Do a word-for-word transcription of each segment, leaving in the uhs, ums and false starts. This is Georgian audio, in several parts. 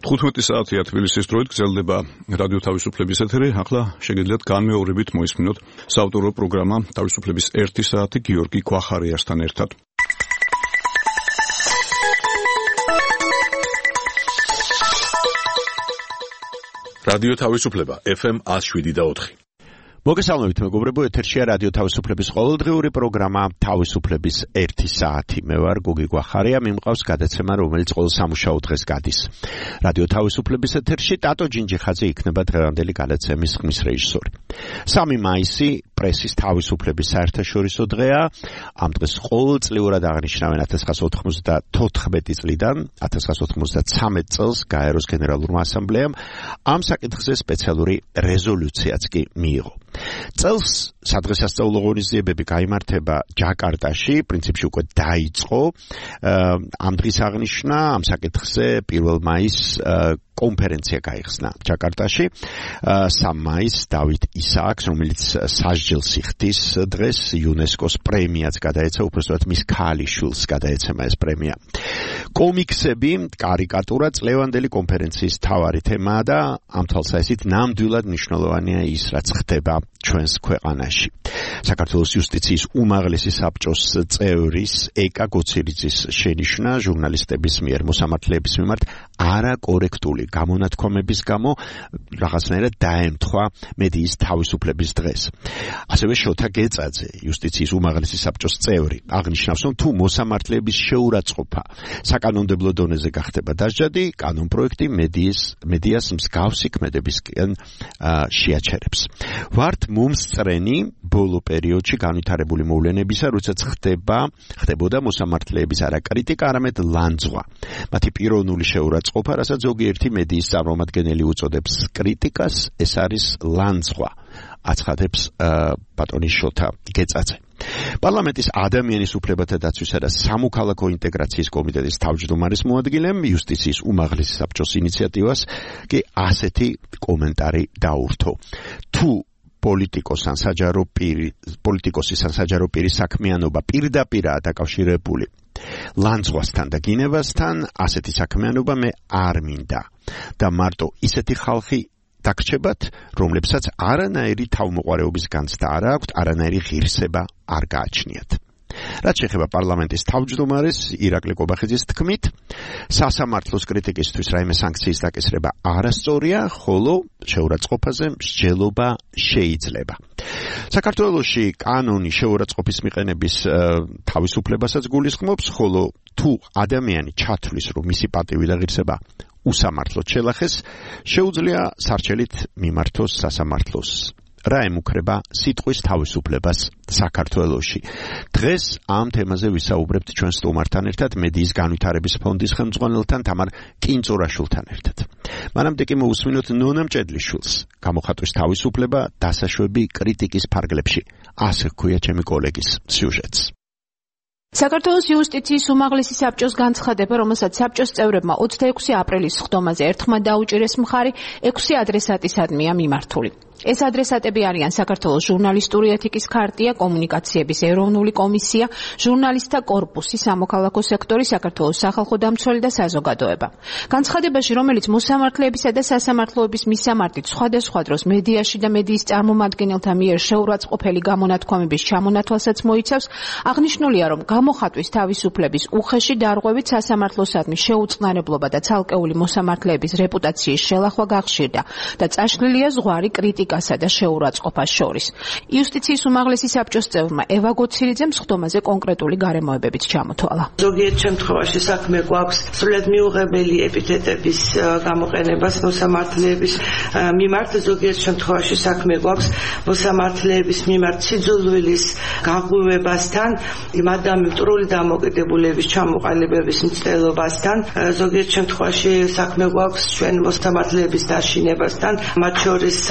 თხუთმეტი საათია თბილისის დროით გრძელდება რადიო თავისუფლების ეთერი. ახლა შეგიძლიათ განმეორებით მოისმინოთ საავტორო პროგრამა თავისუფლების ერთი საათი გიორგი ქვახარიასთან ერთად. რადიო თავისუფლება ეფ ემ one oh seven და four. მოგესალმებით მეგობრებო, ეთერშია რადიო თავისუფლების ყოველდღიური პროგრამა თავისუფლების ერთი საათი. მე ვარ გოგი გვახარია, მიმყავს გადაცემა, რომელიც ყოველ სამუშაო დღეს გადის. რადიო თავისუფლების ეთერში ტატო ჯინჯიხაძე იქნება დღევანდელი გადაცემის ხმის რეჟისორი. სამი მაისი პრესის თავისუფლების საერთაშორისო დღეა. ამ დღეს ყოველწლიურად აღნიშნავენ one thousand nine hundred ninety-four წლიდან one thousand nine hundred thirteen წელს გაეროს გენერალურმა ასამბლეამ ამ საკითხზე სპეციალური რეზოლუციაც კი მიიღო. წელს სადღესასწაულო ღონისძიებები გაიმართება ჯაკარტაში, პრინციპში უკვე დაიწყო. ამ დღის აღნიშვნა ამ საკითხზე პირველ მაისს კონფერენცია გაიხსნა ჯაკარტაში. სამი მაისს დავით ისააკს, რომელიც სასჯელ სიხდის დღეს იუნესკოს პრემიაც გადაეცა, უბრალოდ მის ქალიშვილს გადაეცემა ეს პრემია. კომიქსები, კარიკატურა წლევანდელი კონფერენციის მთავარი თემაა და ამ თვალსაზრისით ნამდვილად მნიშვნელოვანია ის, რაც ხდება ჩვენს ქვეყანაში. საქართველოს იუსტიციის უმაღლესი საბჭოს წევრის ეკა გოცირიძის შენიშვნა ჟურნალისტების მიერ მოსამართლეების მიმართ არაკორექტული გამონათქვამების გამო რაღაცნაირად დაემთხვა მედიის თავისუფლების დღეს. ასევე შოთა გეწაძე, იუსტიციის უმაღლესი საბჭოს წევრი, აღნიშნავს, რომ თუ მოსამართლეების შეურაცხყოფა საკანონმდებლო დონეზე გახდება დასჯადი, კანონპროექტი მედიის მედიას მსგავსი ქმედებისკენ შეაჩერებს. ვართ მომსწრენი ბოლო პერიოდში განვითარებული მოვლენებისა, როდესაც ხდება ხდებოდა მოსამართლეების არა კრიტიკა, არამედ ლანძღვა. მათი პიროვნული შეურაცხყოფა, რასაც ზოგიერთი მედიის წარმომადგენელი უწოდებს კრიტიკას, ეს არის ლანძღვა, აცხადებს ბატონი შოთა გეწაძე. პარლამენტის ადამიანის უფლებათა დაცვისა და სამოქალაქო ინტეგრაციის კომიტეტის თავმჯდომარის მოადგილემ იუსტიციის უმაღლესი საბჭოს ინიციატივას კი ასეთი კომენტარი დაურთო. თუ პოლიტიკოს ან საჯარო პირი, პოლიტიკოსის ან საჯარო პირის საქმიანობა პირდაპირაა დაკავშირებული ლანძღვასთან და გინევასთან, ასეთი საქმიანობა მე არ მინდა და მარტო ისეთი ხალხი დაგრჩებათ, რომლებსაც არანაირი თავმოყარეობის განცდა არ აქვთ, არანაირი ღირსება არ გააჩნიათ. რაც შეეხება პარლამენტის თავმჯდომარეს ირაკლი კობახიძის თქმით, სასამართლოს კრიტიკისთვის რაიმე სანქციის დაკისრება არასწორია, ხოლო შეურაცხყოფაზე მსჯელობა შეიძლება. საქართველოში კანონი შეურაცხყოფის მიყენების თავისუფლებასაც გულისხმობს, ხოლო თუ ადამიანი ჩათვლის, რომ მისი პატივი და ღირსება უსამართლოდ შელახეს, შეუძლია სარჩელით მიმართოს სასამართლოს. რა ემუქრება სიტყვის თავისუფლებას საქართველოში. დღეს ამ თემაზე ვისაუბრებთ ჩვენ სტუმართან ერთად, მედიის განვითარების ფონდის ხელმძღვანელთან თამარ კინწურაშვილთან ერთად. მანამდე კი მოусმინოთ ნონა მჭედლიშვილს, გამოხატვის თავისუფლება დასაშვები კრიტიკის ფარგლებში. ასე ჰქვია ჩემი კოლეგის სიუჟეტს. საქართველოს იუსტიციის უმაღლესი საბჭოს განცხადება, რომელსაც საბჭოს წევრებმა ოცდაექვსი აპრილის სხდომაზე ერთხმად დაუჭირეს მხარი, ექვსი ადრესატისადმია მიმართული. ეს ადრესატები არიან საქართველოს ჟურნალისტური ეთიკის ქარტია, კომუნიკაციების ეროვნული კომისია, ჟურნალისტთა კორპუსი, სამოქალაქო სექტორი, საქართველოს სახალხო დამცველი და საზოგადოება. განცხადებაში, რომელიც მოსამართლეებისა და სასამართლოების მისამართით სხვადასხვა დროს მედიაში და მედიის წარმომადგენელთა მიერ შეურაცხყოფელი გამონათქვამების ჩამონათვალსაც მოიცავს, აღნიშნულია, რომ გამოხატვის თავისუფლების უხეში დარღვევით სასამართლოსადმი შეუწყნარებლობა და ცალკეული მოსამართლეების რეპუტაციის შელახვა გახშირდა და წაშლილია ზღვარი კრიტიკასა და შეურაცხყოფას შორის. იუსტიციის უმაღლესი საბჭოს წევრმა ევა გოცირიძემ სხდომაზე კონკრეტული გარემოებებით ჩამოთვალა. ზოგიერთ შემთხვევაში საქმე გვაქვს სრულიად მიუღებელი ეპითეტების გამოყენებას მოსამართლეების მიმართ, ზოგიერთ შემთხვევაში საქმე გვაქვს მოსამართლეების მიმართ სიძულვილის გაღვივებასთან, იმ ადამიანის მტრული დამოკიდებულების ჩამოყალიბების მცდელობასთან, ზოგიერთ შემთხვევაში საქმე გვაქვს ჩვენ მოსამართლეების დაშინებასთან, მათ შორის სამსახური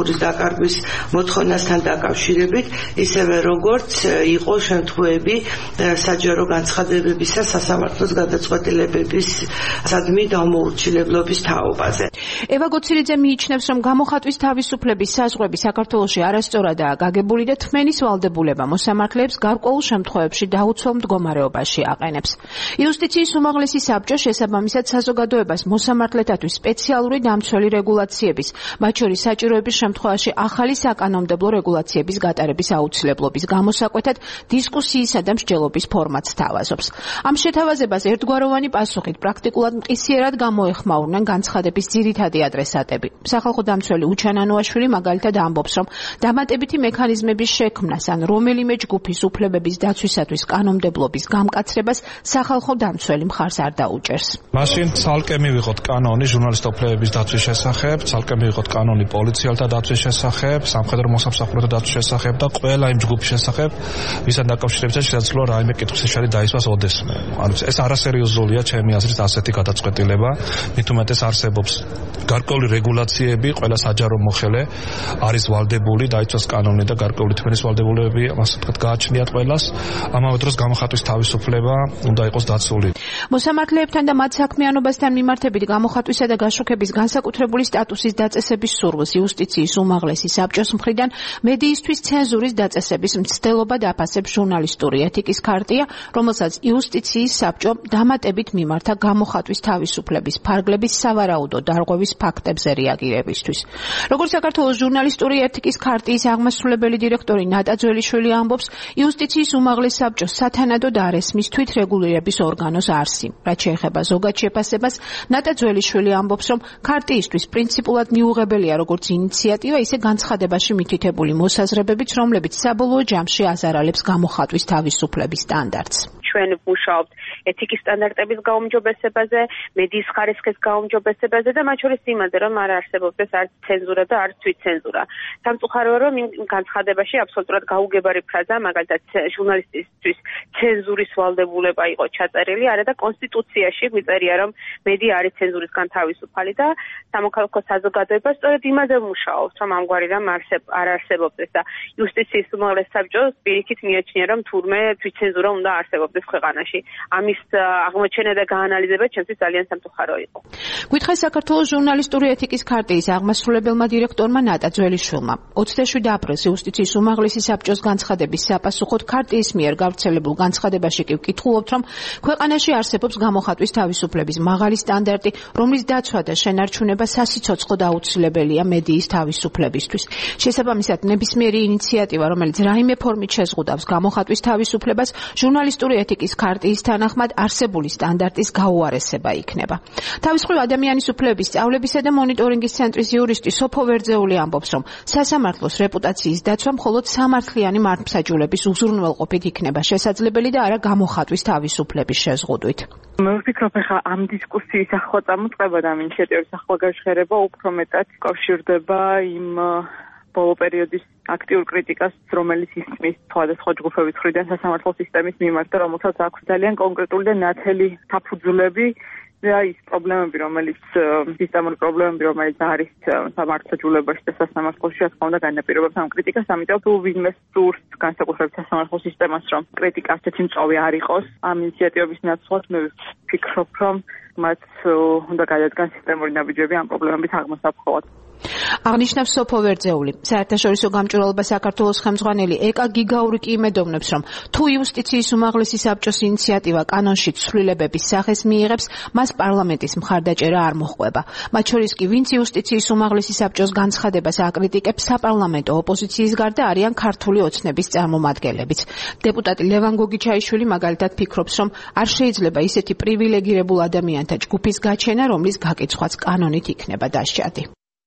სამსახურის დაკარგვის მოთხოვნასთან დაკავშირებით, ისევე როგორც იყო შემთხვევები საჯარო განცხადებებისა სასამართლოს გადაწყვეტილებების სადმი დაუმორჩილებლობის თაობაზე. ევა გოცირიძე მიიჩნევს, რომ გამოხატვის თავისუფლების საზღვრები საქართველოში არასწორადაა გაგებული და თმენის ვალდებულება მოსამართლეებს გარკვეულ შემთხვევებში დაუცველ მდგომარეობაში აყენებს. იუსტიციის უმაღლესი საბჭო შესაბამისად საზოგადოებას მოსამართლეთათვის სპეციალური დამცველი რეგულაციების, მათ შორის საჭიროების შემთხვევაში ახალი საკანონმდებლო რეგულაციების გატარების აუცილებლობის გამოსაკვეთად დისკუსიისა და მსჯელობის ფორმატს თავაზობს. ამ შეთავაზებას ერთგვაროვანი პასუხით პრაქტიკულად მყისიერად გამოეხმაურნენ განცხადების ძირითადი ადრესატები. სახალხო დამცველი უჩან ანუაშვილი მაგალითად ამბობს, რომ დამატებითი მექანიზმების შექმნას ან რომელიმე ჯგუფის უფლებების დაცვისათვის კანონმდებლობის გამკაცრებას სახალხო დამცველი მხარს არ დაუჭერს. მაშინ ცალკე მივიღოთ კანონი ჟურნალისტთა უფლებების დაცვის შესახებ, ცალკე მივიღოთ კანონი პოლიციელთა დაცვის შესახებ, სამხედრო მოსამსახურეთა დაცვის შესახებ და ყველა იმ ჯგუფის შესახებ, ვისთან დაკავშირებით შესაძლოა რაიმე კითხვის შეშალი დაისვას ოდესმე. ანუ ეს არასერიოზულია ჩემი აზრით ასეთი გადაწყვეტილება, მით უმეტეს არსებობს გარკვეული რეგულაციები, ყველა საჯარო მოხელე არის ვალდებული დაიცვას კანონი და გარკვეული თმენის ვალდებულებები, ასე ვთქვათ, გააჩნიათ ყველას. ამავე დროს გამოხატვის თავისუფლება უნდა იყოს დაცული. მოსამართლეებთან და მათ საქმიანობასთან მიმართებით გამოხატვისა და გაშუქების განსაკუთრებული სტატუსის დაწესების სურვილს იუსტიციის უმაღლესი საბჭოს მხრიდან მედიისთვის ცენზურის დაწესების მცდელობა დაფასებს ჟურნალისტური ეთიკის ქარტია, რომელსაც იუსტიციის საბჭო დამატებით მიმართა გამოხატვის თავისუფლების ფარგლების სავარაუდო დარღვევის ფაქტებზე რეაგირებისთვის. როგორც საქართველოს ჟურნალისტური ეთიკის ქარტიის აღმასრულებელი დირექტორი ნატა ძველიშვილი ამბობს, იუსტიციის უმაღლეს საბჭოს სათანადოდ არ ესმის თვითრეგულირების ორგანოს არსი. რაც შეეხება ზოგად შეფასებას, ნატა ძველიშვილი ამბობს, რომ ქარტიისთვის პრინციპულად მიუღებელია როგორც ინიციატივა, ისე განცხადებაში მითითებული მოსაზრებებიც, რომლებიც საბოლოო ჯამში აზარალებს გამოხატვის თავისუფლების სტანდარტს. ჩვენ ვმუშაობთ ეთიკის სტანდარტების გაუმჯობესებაზე, მედიის ხარისხის გაუმჯობესებაზე და მათ შორის იმაზე, რომ არ არსებობდეს არც ცენზურა და არც თვითცენზურა. სამწუხაროა, რომ იმ განცხადებაში აბსოლუტურად გაუგებარი ფრაზა, მაგალითად ჟურნალისტისთვის ცენზურის ვალდებულება იყო ჩაწერილი, არა და კონსტიტუციაში მიწერია, რომ მედია არის ცენზურისგან თავისუფალი და სამოქალაქო საზოგადოება სწორედ იმაზე ვმუშაობთ, რომ ამგვარი რამ არ არსებობდეს და იუსტიციის უმაღლეს საბჭოს პირიქით მიაჩნია, რომ თურმე თვითცენზურა უნდა არსებობდეს ქვეყანაში. ამის აღმოჩენა და გაანალიზება ჩემთვის ძალიან სამწუხარო იყო. გითხეს საქართველოს ჟურნალისტური ეთიკის ქარტიის აღმასრულებელმა დირექტორმა ნატა ძველიშვილმა. ოცდაშვიდ აპრილს იუსტიციის უმაღლესი საბჭოს განცხადების საპასუხოდ ქარტიის მიერ გავრცელებულ განცხადებაში კი ვკითხულობთ, რომ ქვეყანაში არსებობს გამოხატვის თავისუფლების მაღალი სტანდარტი, რომლის დაცვა და შენარჩუნება სასიცოცხლოდ აუცილებელია მედიის თავისუფლებისთვის. შესაბამისად, ნებისმიერი ინიციატივა, რომელიც რაიმე ფორმით შეზღუდავს გამოხატვის თავისუფლებას, ჟურნალისტური ეთიკის ქარტიის თანახმად არსებული სტანდარტის გაუარესება იქნება. თავის მხრივ ადამიანის უფლებების სწავლებისა და მონიტორინგის ცენტრის იურისტი სოფო ვერძეული ამბობს, რომ სასამართლოს რეპუტაციის დაცვა მხოლოდ სამართლიანი მართლმსაჯულების უზრუნველყოფით იქნება შესაძლებელი და არა გამოხატვის თავისუფლების შეზღუდვით. მე ვფიქრობ, ხა ამ დისკუსიის ახლა წამოწყება და ამ ინიციატივის ახლა გაჟღერება უფრო მეტად კავშირდება იმ ბოლო პერიოდის აქტიურ კრიტიკას, რომელიც ისმის სხვადასხვა ჯგუფების მხრიდან სასამართლო სისტემის მიმართ და რომელსაც აქვს ძალიან კონკრეტული და ნათელი საფუძვლები და ის პრობლემები, რომელიც სისტემური პრობლემები, რომელიც არის სამართლმსაჯულებაში და სასამართლოში, რა თქმა უნდა, განაპირობებს ამ კრიტიკას, ამიტომ თუ ვინმე სურს განსაკუთრებით სასამართლო სისტემას, რომ კრიტიკა ასეთი მწვავე არ იყოს, ამ ინიციატივების ნაცვლად მე ვფიქრობ, რომ მათ უნდა გადადგან სისტემური ნაბიჯები ამ პრობლემების აღმოსახვად. აღნიშნავს სოფო ვერძეული. საერთაშორისო გამჭვირვალობა საქართველოს ხელმძღვანელი ეკა გიგაური კი იმედოვნებს, რომ თუ იუსტიციის უმაღლესი საბჭოს ინიციატივა კანონში ცვლილებების სახეს მიიღებს, მას პარლამენტის მხარდაჭერა არ მოჰყვება. მათ შორის კი ვინც იუსტიციის უმაღლესი საბჭოს განცხადებას აკრიტიკებს, საპარლამენტო ოპოზიციის გარდა არიან ქართული ოცნების წარმომადგენლებიც. დეპუტატი ლევან გოგიჩაიშვილი მაგალითად ფიქრობს, რომ არ შეიძლება ისეთი პრივილეგირებულ ადამიანთა ჯგუფის გაჩენა, რომლის გაკიცხვაც კანონით იქნება დასჭადი.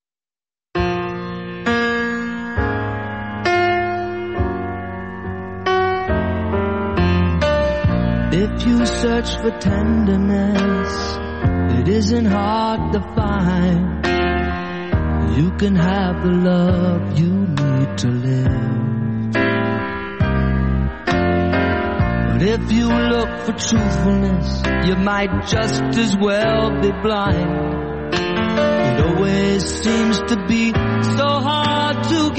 If you search for tenderness, it isn't hard to find. You can have the love you need to live. But if you look for truthfulness, you might just as well be blind. It always seems to be so hard hard to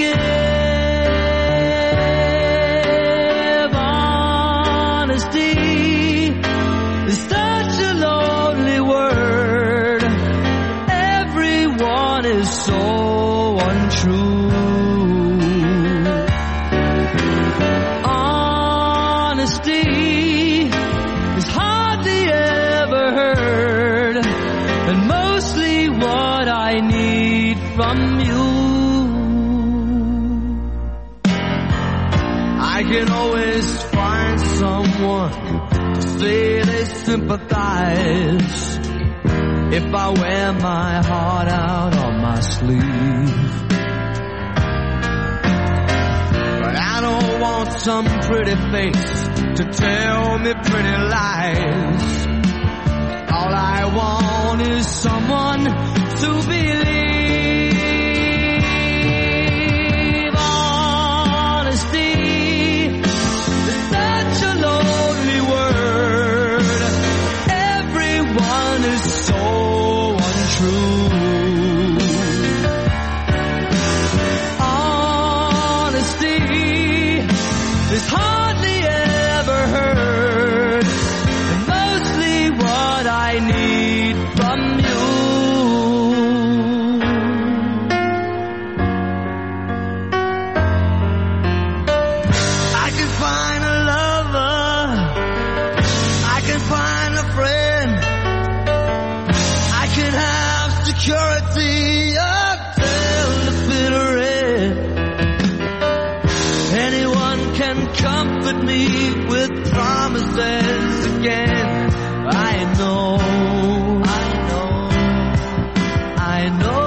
give. Honesty is such a lonely word. Everyone is so untrue. Honesty is hardly ever heard, and mostly what I need from you. I can always find someone to say they sympathize if I wear my heart out on my sleeve. But I don't want some pretty face to tell me pretty lies. All I want is someone to believe. Honesty is such a lonely word. Everyone is so untrue. Honesty is hardly ever heard, and mostly what I need from you. I can find a lover, I can find a friend, I can have security until the bitter end. Anyone can comfort me with promises again. I know, I know, I know.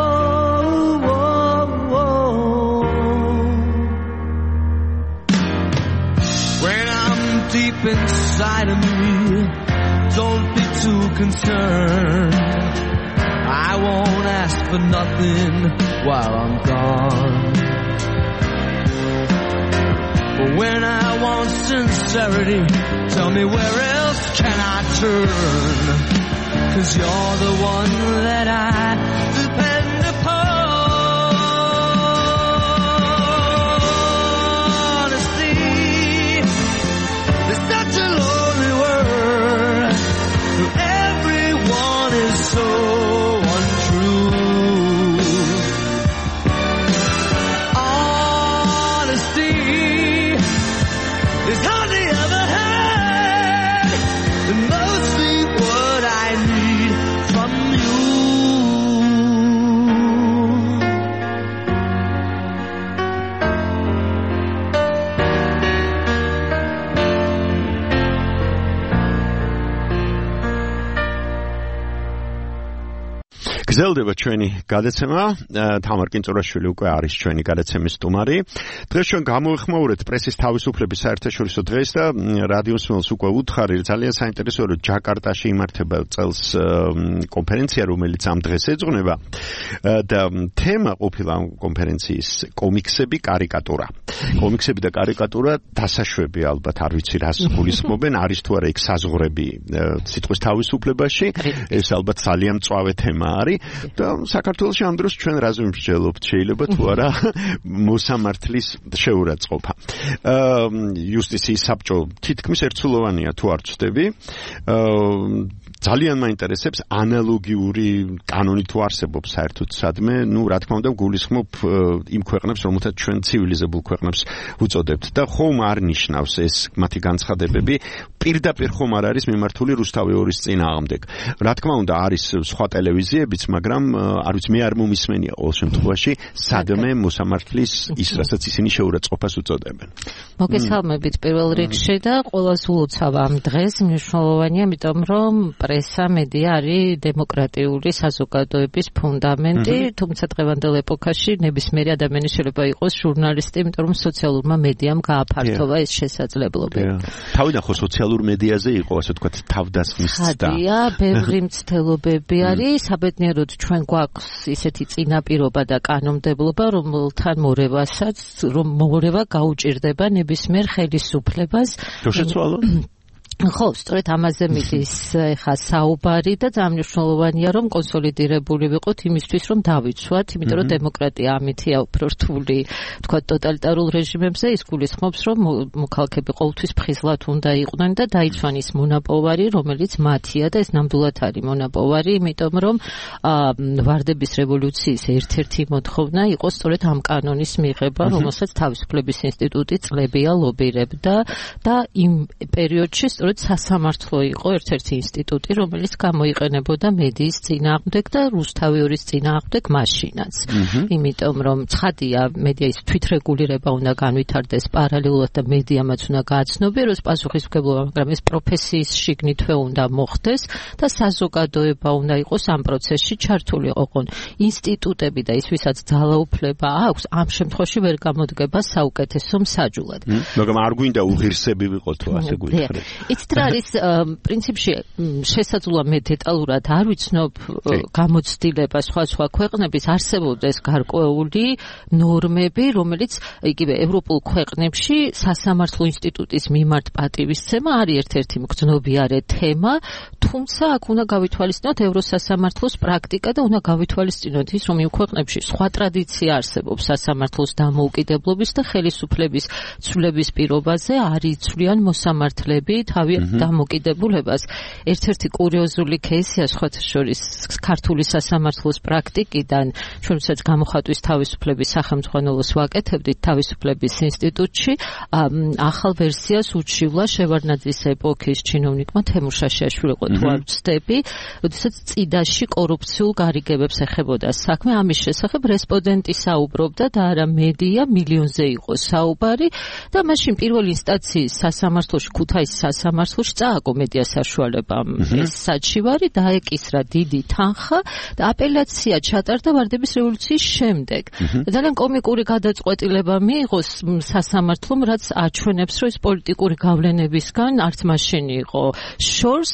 When I'm deep inside of me, don't be too concerned. I won't ask for nothing while I'm gone. But when I want sincerity, tell me where else can I turn? 'Cause you're the one that I depend upon. Honesty is such a lonely word. Everyone is so untrue. Honesty is hardly ever heard, and mostly what I need from you. გრძელდება ჩვენი გადაცემა. თამარ კინწურაშვილი უკვე არის ჩვენი გადაცემის სტუმარი. დღეს ჩვენ გამოვიხმაურეთ პრესის თავისუფლების საერთაშორისო დღეს და რადიოს მელს უკვე უთხარი, ძალიან საინტერესოა, რომ ჯაკარტაში იმართება წელს კონფერენცია, რომელიც ამ დღეს ეძღვნება და თემა ყოფილა ამ კონფერენციის კომიქსები, კარიკატურა. კომიქსები და კარიკატურა დასაშვები, ალბათ არ ვიცი რას გულისხმობენ, არის თუ არა იქ საზღვრები სიტყვის თავისუფლებაში. ეს ალბათ ძალიან მწვავე თემა არის. და საქართველოში ამ დროს ჩვენ რაზე ვიმსჯელობთ, შეიძლება თუ არა მოსამართლის შეურაცხყოფა. იუსტიციის საბჭო თითქმის ერთსულოვანია, თუ არ ვცდები. ძალიან მაინტერესებს ანალოგიური კანონი თუ არსებობს საერთოდ სადმე, ну, რა თქმა უნდა, გულისხმობ იმ ქვეყნებს, რომელთაც ჩვენ ცივილიზებულ ქვეყნებს უწოდებთ და ხომ არ ნიშნავს ეს მათი განცხადებები, პირდაპირ ხომ არ არის მიმართული რუსთავი ორის წინააღმდეგ. რა თქმა უნდა, არის სხვა ტელევიზიებიც, მაგრამ არ ვიცი, მე არ მომისმენია ყოველ შემთხვევაში სადმე მოსამართლის ის, რასაც ისინი შეურაცხყოფას უწოდებენ. მოგესალმებით პირველ რიგში და ყოველას ულოცავ ამ დღეს მნიშვნელოვანია, იმიტომ რომ პრესა, მედია არის დემოკრატიული საზოგადოების ფუნდამენტი, თუმცა დღევანდელ ეპოქაში ნებისმიერი ადამიანი შეიძლება იყოს ჟურნალისტი, იმიტომ რომ სოციალურმა მედიამ გააფართოვა ეს შესაძლებლობები. თავიდან ხო სოციალურ მედიაზე იყო, ასე ვთქვათ, თავდასხმის ცდა. ხადია, ბევრი მცდელობები არის, საბედნიეროდ ჩვენ გვაქვს ისეთი წინაპირობა და კანონმდებლობა, რომელთან მორევასაც, რომ მორევა გაუჭირდება ნებისმიერ ხელისუფლებას. თუ შეცვალო ხო, სწორედ ამაზე მიდის ხა საუბარი და ძალიან მნიშვნელოვანია რომ კონსოლიდირებული ვიყოთ იმისთვის რომ დავიცვათ, იმიტომ რომ დემოკრატია ამითია უფრო რთული, თქვა ტოტალიტარულ რეჟიმებზე ის გულისხმობს რომ მოქალაქეები ყოველთვის ფხიზლად უნდა იყვნენ და დაიცვან ის მონაპოვარი, რომელიც მათია და ეს ნამდვილად არის მონაპოვარი, იმიტომ რომ ვარდების რევოლუციის ერთ-ერთი მოთხოვნა იყო სწორედ ამ კანონის მიღება, რომელსაც თავისუფლების ინსტიტუტი წლებია ლობირებდა და იმ პერიოდში სასამართლო იყო ერთ-ერთი ინსტიტუტი, რომელიც გამოიყენებოდა მედიის წინააღმდეგ და რუსთავიორის წინააღმდეგ მაშინაც. იმიტომ რომ ცხადია მედიის თვითრეგულირება უნდა განვითარდეს პარალელურად და მედიამაც უნდა გააცნობიეროს პასუხისმგებლობა, მაგრამ ეს პროფესიის შიგნითვე უნდა მოხდეს და საზოგადოება უნდა იყოს ამ პროცესში ჩართული. ოღონ ინსტიტუტები და ის ვისაც ძალაუფლება აქვს, ამ შემთხვევაში ვერ გამოდგება საუკეთესო მსაჯულად. მაგრამ არ გვინდა უღირსები ვიყოთ თუ ასე გვითხრეთ. იცით რა არის პრინციპში შესაძლოა მე დეტალურად არ ვიცნობ გამოცდილება სხვა სხვა ქვეყნების არსებობდეს გარკვეული ნორმები, რომელიც იგივე ევროპულ ქვეყნებში სასამართლო ინსტიტუტის მიმართ პატივისცემა არის ერთ-ერთი მგრძნობიარე თემა, თუმცა აქ უნდა გავითვალისწინოთ ევროსასამართლოს პრაქტიკა და უნდა გავითვალისწინოთ ის, რომ იმ ქვეყნებში სხვა ტრადიცია არსებობს სასამართლოს დამოუკიდებლობის და ხელისუფლების ცვლილების პირობაზე არ იცვლიან მოსამართლეები თავი დამოკიდებულებას. ერთ-ერთი კურიოზული кейსია სხვათა შორის ქართული სასამართლოს პრაქტიკიდან, ჩვენსაც გამოხატვის თავისუფლების სახელმძღვანელოს ვაკეთებდით თავისუფლების ინსტიტუტში, ახალ ვერსიას უშივლა შევარდნაძის ეპოქის ჩინოვნიკმა თემურ შაშიაშვილი იყო თუ არ ვცდები, როდესაც წიდაში კორუფციულ გარიგებებს ეხებოდა საქმე, ამის შესახებ რესპონდენტი საუბრობდა და არა მედია, მილიონზე იყო საუბარი და მაშინ პირველ ინსტანციის სასამართლოში ქუთაისის სასამართლოში წააგო მედია საშუალებამ ეს საჩივარი დაეკისრა დიდი თანხა და აპელაცია ჩატარდა ვარდების რევოლუციის შემდეგ. ძალიან კომიკური გადაწყვეტილება მიიღო სასამართლომ, რაც აჩვენებს, რომ ეს პოლიტიკური გავლენებისგან არც მაშინ იყო შორს,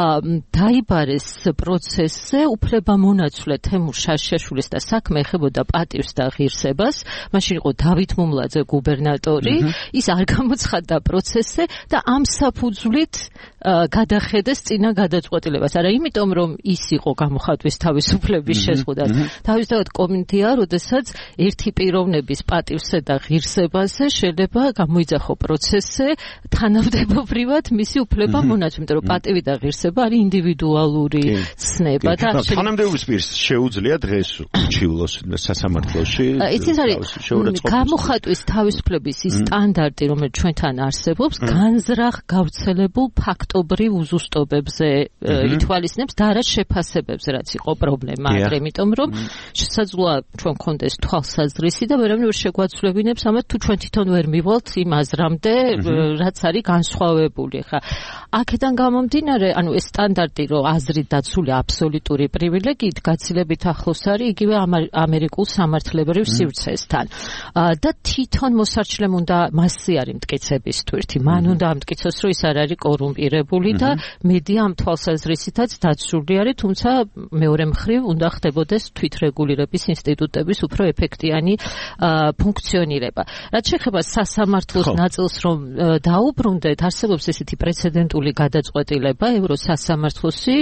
დაიბარეს პროცესზე უფლებამონაცვლე თემურ შაშიაშვილის და საქმე ეხებოდა პატივს და ღირსებას. მაშინ იყო დავით მუმლაძე გუბერნატორი, ის არ გამოცხადდა პროცესზე და ამ საფუძვლით გადახედეს წინა გადაწყვეტილებას. არა იმიტომ, რომ ის იყო გამოხატვის თავისუფლების შეზღუდვა. თავისთავად კომიტია, როდესაც ერთი პიროვნების პატივსა და ღირსებაზე შეიძლება გამოიძახო პროცესზე თანამდებობრივად მისი უფლება მონაცვლე, იმიტომ რომ პატივი და ღირსება არის ინდივიდუალური ცნება და თანამდებობის პირს შეუძლია დღეს უჩივლოს სასამართლოში. იცით არის გამოხატვის თავისუფლების ის სტანდარტი, რომელიც ჩვენთან არსებობს, განზრახ გავრცელებულ ფაქტობრივ უზუსტობებზე ითვალისწინებს და არა შეფასებებზე, რაც იყო პრობლემა. იმიტომ რომ შესაძლოა ჩვენ გქონდეს თვალსაზრისი და ვერავინ ვერ შეგვაცვლებინებს ამათ თუ ჩვენ თვითონ ვერ მივალთ იმ აზრამდე, რაც არის განსხვავებული. ხა აქედან გამომდინარე, ანუ ეს სტანდარტი, რომ აზრი დაცული აბსოლუტური პრივილეგიით გაცილებით ახლოს არის იგივე ამერიკულ სამართლებრივ სივრცესთან. და თვითონ მოსარჩლემ უნდა მასზე არის მტკიცების თვირთი. მან უნდა ამტკიცოს, რომ ის არ არის კორუმპირებული და მედია ამ თვალსაზრისითაც დაცული არის, თუმცა მეორე მხრივ უნდა ხდებოდეს თვითრეგულირების ინსტიტუტების უფრო ეფექტიანი ფუნქციონირება. რაც შეეხება სასამართლოს ნაწილს, რომ დაუბრუნდეთ, არსებობს ესეთი პრეცედენტული გადაწყვეტილება ევროსასამართლოსი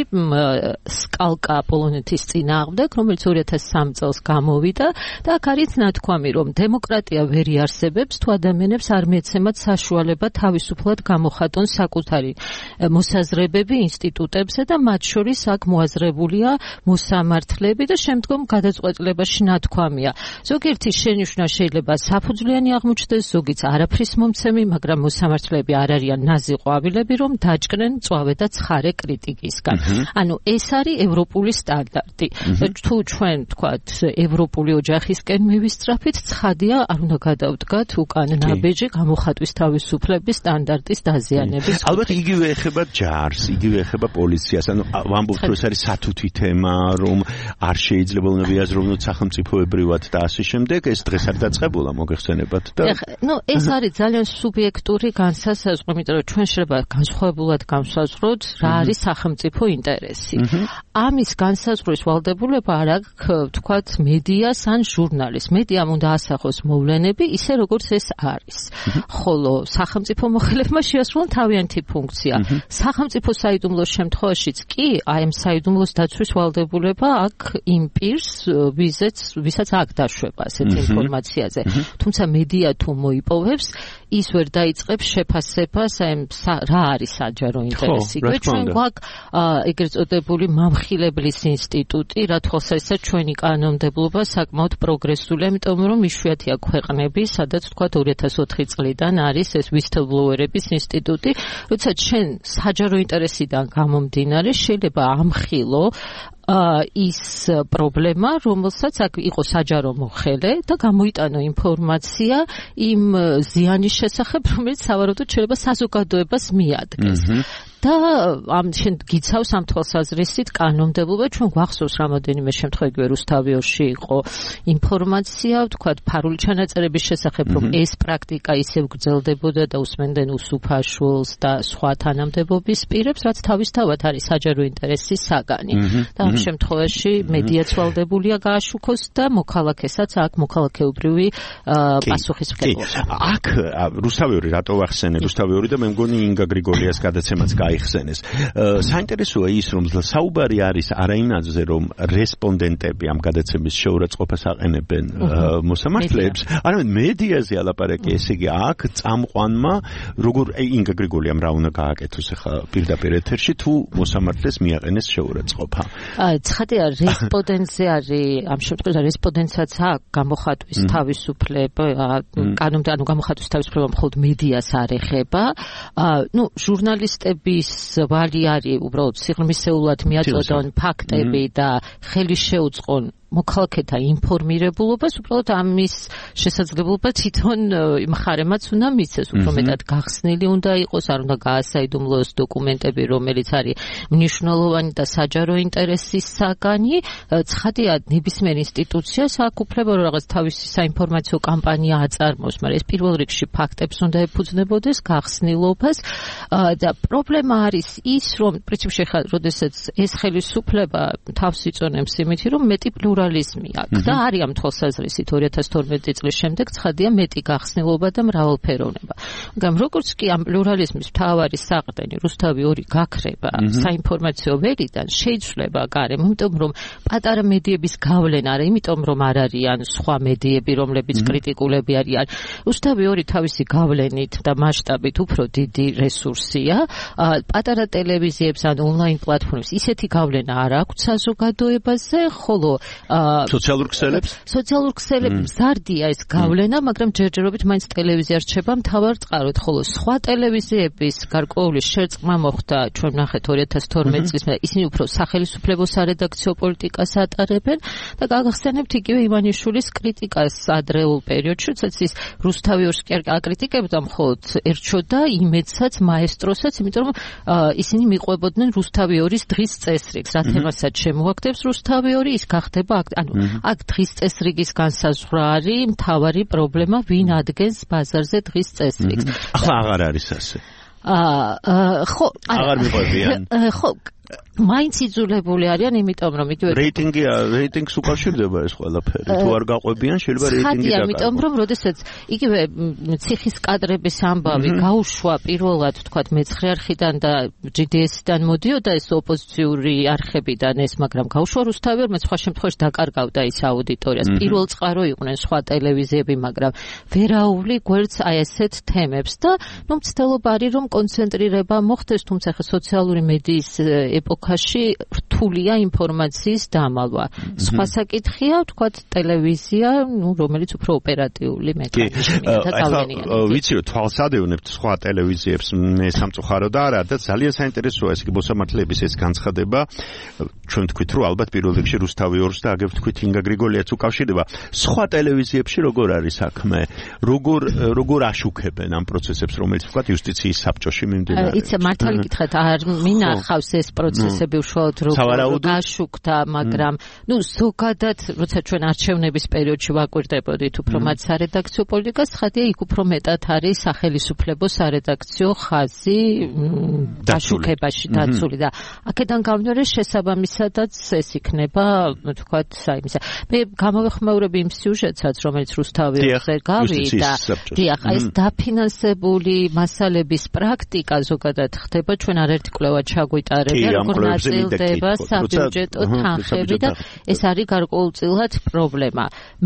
სკალკა პოლონეთის წინააღმდეგ, რომელიც ორი ათას სამი წელს გამოვიდა და აქ არის ნათქვამი, რომ დემოკრატია ვერ იარსებებს თუ ადამიანებს არ მიეცემათ საშუალება თავისუფლად გამოხატონ საკუთარი მოსაზრებები ინსტიტუტებზე და მათ შორის აქ მოაზრებულია მოსამართლეები და შემდგომ გადაწყვეტილებაში ნათქვამია. ზოგიერთი შენიშვნა შეიძლება საფუძვლიანი აღმოჩნდეს, ზოგიც არაფრის მომცემი, მაგრამ მოსამართლეები არ არიან ნაზი ყვავილები, რომ დაჭკნენ მწვავე და ცხარე კრიტიკისგან. ანუ ეს არის ევროპული სტანდარტი. თუ ჩვენ თქვათ ევროპული ოჯახისკენ მივისწრაფით, ცხადია არ უნდა გადავდგათ უკან ნაბეჯი გამოხატვის თავისუფლების სტანდარტის დაზიანების. ალბათ იგივე ეხება ჯარს, იგივე ეხება პოლიციას. ანუ ვამბობთ, რომ ეს არის სათუთი თემა, რომ არ შეიძლება უნდა ვიაზროვნოთ სახელმწიფოებრივად და ასე შემდეგ. ეს დღეს არ დაწყებულა მოგეხსენებათ და ნუ ეს არის ძალიან სუბიექტური განსასაზღვრო, იმიტომ რომ ჩვენ შეიძლება განსხვავებულად განსაზღვროთ რა არის სახელმწიფო ინტერესი. ამის განსაზღვრის ვალდებულება არ აქვს თქვათ მედიას ან ჟურნალის. მედიამ უნდა ასახოს მოვლენები ისე როგორც ეს არის. ხოლო სახელმწიფო მოხელებმა შეასრულონ თავიანთი ერთადერთი ფუნქცია. სახელმწიფო საიდუმლოს შემთხვევაშიც კი აი ამ საიდუმლოს დაცვის ვალდებულება აქ იმ პირს, ვიზეც, ვისაც აქ დაშვება ასეთ ინფორმაციაზე. თუმცა მედია თუ მოიპოვებს, ის ვერ დაიწყებს შეფასებას აი რა არის საჯარო ინტერესი. ჩვენ გვაქვს ეგრეთ წოდებული მამხილებლის ინსტიტუტი, რა თვალსაჩინო ჩვენი კანონმდებლობა საკმაოდ პროგრესულია, იმიტომ რომ იშვიათია ქვეყნები, სადაც თქვა ორი ათას ოთხი წლიდან არის ეს whistleblower-ების ინსტიტუტი, როცა ჩვენ საჯარო ინტერესიდან გამომდინარე შეიძლება ამხილო ის პრობლემა, რომელსაც აქ იყო საჯარო მოხელე და გამოიტანო ინფორმაცია იმ ზიანის შესახებ, რომელიც სავარაუდოდ შეიძლება საზოგადოებას მიადგეს. და ამ შენ გიცავს ამ თვალსაზრისით კანონმდებლობა, ჩვენ გვახსოვს რამოდენიმე შემთხვევაში რუსთავიორში იყო ინფორმაცია, თქვა ფარული ჩანაწერების შესახებ, რომ ეს პრაქტიკა ისევ გრძელდებოდა და უსმენდნენ უსუფაშულს და სხვა თანამდებობის პირებს, რაც თავისთავად არის საჯარო ინტერესის საგანი. და ამ შემთხვევაში მედიაც ვალდებულია გააშუქოს და მოქალაქესაც აქ მოქალაქეობრივი პასუხისმგებლობა. აქ რუსთავიორი რატო ვახსენე? რუსთავიორი და მე მგონი ინგა გრიგოლიას გადაცემაც იხსენეს. საინტერესოა ის, რომ საუბარი არის არა იმაზე, რომ რესპონდენტები ამ გადაცემის შეურაცხყოფას აყენებენ მოსამართლეებს, არამედ მედიაზე ალაპარაკი, ესე იგი აქ წამყვანმა, როგორ ინგა გრიგოლიამ რა უნდა გააკეთოს ახლა პირდაპირ ეთერში, თუ მოსამართლეს მიაყენეს შეურაცხყოფა. ცხადია, რესპონდენტზე არის ამ შემთხვევაში რესპონდენტსაც აქვს გამოხატვის თავისუფლება, კანონმდებლობა, ანუ გამოხატვის თავისუფლება მხოლოდ მედიას არ ეხება. ნუ ჟურნალისტები ვალი არის უბრალოდ სიღრმისეულად მიაწოდონ ფაქტები და ხელი შეუწყონ მოქალაქეთა ინფორმირებულობას, უბრალოდ ამის შესაძლებლობა თვითონ მხარემაც უნდა მიცეს, უფრო მეტად გახსნილი უნდა იყოს, არ უნდა გაასაიდუმლოს დოკუმენტები, რომელიც არის მნიშვნელოვანი და საჯარო ინტერესის საგანი. ცხადია, ნებისმიერ ინსტიტუციას აქვს უფლება რომ რაღაც თავისი საინფორმაციო კამპანია აწარმოოს, მაგრამ ეს პირველ რიგში ფაქტებს უნდა ეფუძნებოდეს, გახსნილობას და პრობლემა არის ის, რომ პრინციპში ხა, როდესაც ეს ხელისუფლება თავს იწონებს იმით, რომ მეტი პლურალიზმი აქვს და არის ამ თვალსაზრისით ორი ათას თორმეტი წლის შემდეგ ცხადია მეტი გახსნილობა და მრავალფეროვნება. მაგრამ როგორც კი ამ პლურალიზმის მთავარი საყრდენი რუსთავი ორი გაქრება საინფორმაციო ველიდან, შეიცვლება გარემო, იმიტომ რომ პატარა მედიების გავლენა არა, იმიტომ რომ არ არიან სხვა მედიები, რომლებიც კრიტიკულები არიან. რუსთავი ორი თავისი გავლენით და მასშტაბით უფრო დიდი რესურსია. პატარა ტელევიზიებს ან ონლაინ პლატფორმებს ისეთი გავლენა არ აქვს საზოგადოებაზე, ხოლო სოციალურ ქსელებს? სოციალურ ქსელებს მზარდია ეს გავლენა, მაგრამ ჯერჯერობით მაინც ტელევიზია რჩება მთავარ წყაროდ, ხოლო სხვა ტელევიზიების გარკვეული შერწყმა მოხდა, ჩვენ ნახეთ ორი ათას თორმეტი წლის, ისინი უფრო სახელისუფლებო სარედაქციო პოლიტიკას ატარებენ და გაგახსენებთ იგივე ივანიშვილის კრიტიკას ადრეულ პერიოდში, როდესაც ის რუსთავიორს კი არ აკრიტიკებდა, მხოლოდ ერჩოდა იმედსაც, მაესტროსაც, იმიტომ რომ ისინი მიყვებოდნენ რუსთავიორის დღის წესრიგს, რა თემასაც შემოაგდებს რუსთავიორი, ის გახდება ანუ აქ დღის წესრიგის განსაზღვრა არის მთავარი პრობლემა, ვინ ადგენს ბაზარზე დღის წესრიგს. ახლა აღარ არის ასე. აა ხო, აღარ მიყვებიან. ხო, მაინც იძულებული არიან, იმიტომ რომ იგივე რეიტინგი რეიტინგს უკავშირდება ეს ყველაფერი. თუ არ გაყვებიან, შეიძლება რეიტინგი დაკარგოს. იმიტომ რომ როდესაც იგივე ციხის კადრების ამბავი გაუშვა პირველად, თქვათ, მეცხრე არხიდან და ჯი დი ეს-დან მოდიოდა ეს ოპოზიციური არხებიდან ეს, მაგრამ გაუშვა რუსთავიორმა, სხვა შემთხვევაში დაკარგავდა ის აუდიტორიას. პირველ წყარო იყვნენ სხვა ტელევიზიები, მაგრამ ვერაული გვერდს აი ესეთ თემებს და ნუ მცდელობა არის რომ კონცენტრირება მოხდეს, თუმცა ხა სოციალური მედიის ეპოქაში რთულია ინფორმაციის დამალვა. სხვა საკითხია, ვთქვათ, ტელევიზია, ნუ რომელიც უფრო ოპერატიული მექანიზმია და გავლენიანი. ვიცი რომ თვალსადევნებთ სხვა ტელევიზიებს, მე სამწუხარო და არა და ძალიან საინტერესოა ეს მოსამართლეების ეს განცხადება. ჩვენ თქვით რომ ალბათ პირველ რიგში რუსთავიორს და აგებ თქვით ინგა გრიგოლიაც უკავშირდება. სხვა ტელევიზიებში როგორ არის საქმე? როგორ როგორ აშუქებენ ამ პროცესებს, რომელიც ვთქვათ იუსტიციის საბჭოში მიმდინარეობს? იცი მართალი გითხრათ, არ მინახავს ეს პროცესები უშუალოდ როგორ გაშუქდა, მაგრამ ნუ ზოგადად როცა ჩვენ არჩევნების პერიოდში ვაკვირდებოდით უფრო მათ სარედაქციო პოლიტიკას, ცხადია იქ უფრო მეტად არის სახელმწიფო სარედაქციო ხაზი გაშუქებაში დაცული და აქედან გამომდინარე შესაბამისადაც ეს იქნება თქვათ საიმისა. მე გამოვეხმაურები იმ სიუჟეტსაც, რომელიც რუსთავიორზე გავიდა. დიახ, ეს დაფინანსებული მასალების პრაქტიკა ზოგადად ხდება, ჩვენ არაერთი კვლევა ჩაგვიტარებია, როგორ ნაწილდება საბიუჯეტო თანხები და ეს არის გარკვეულწილად პრობლემა.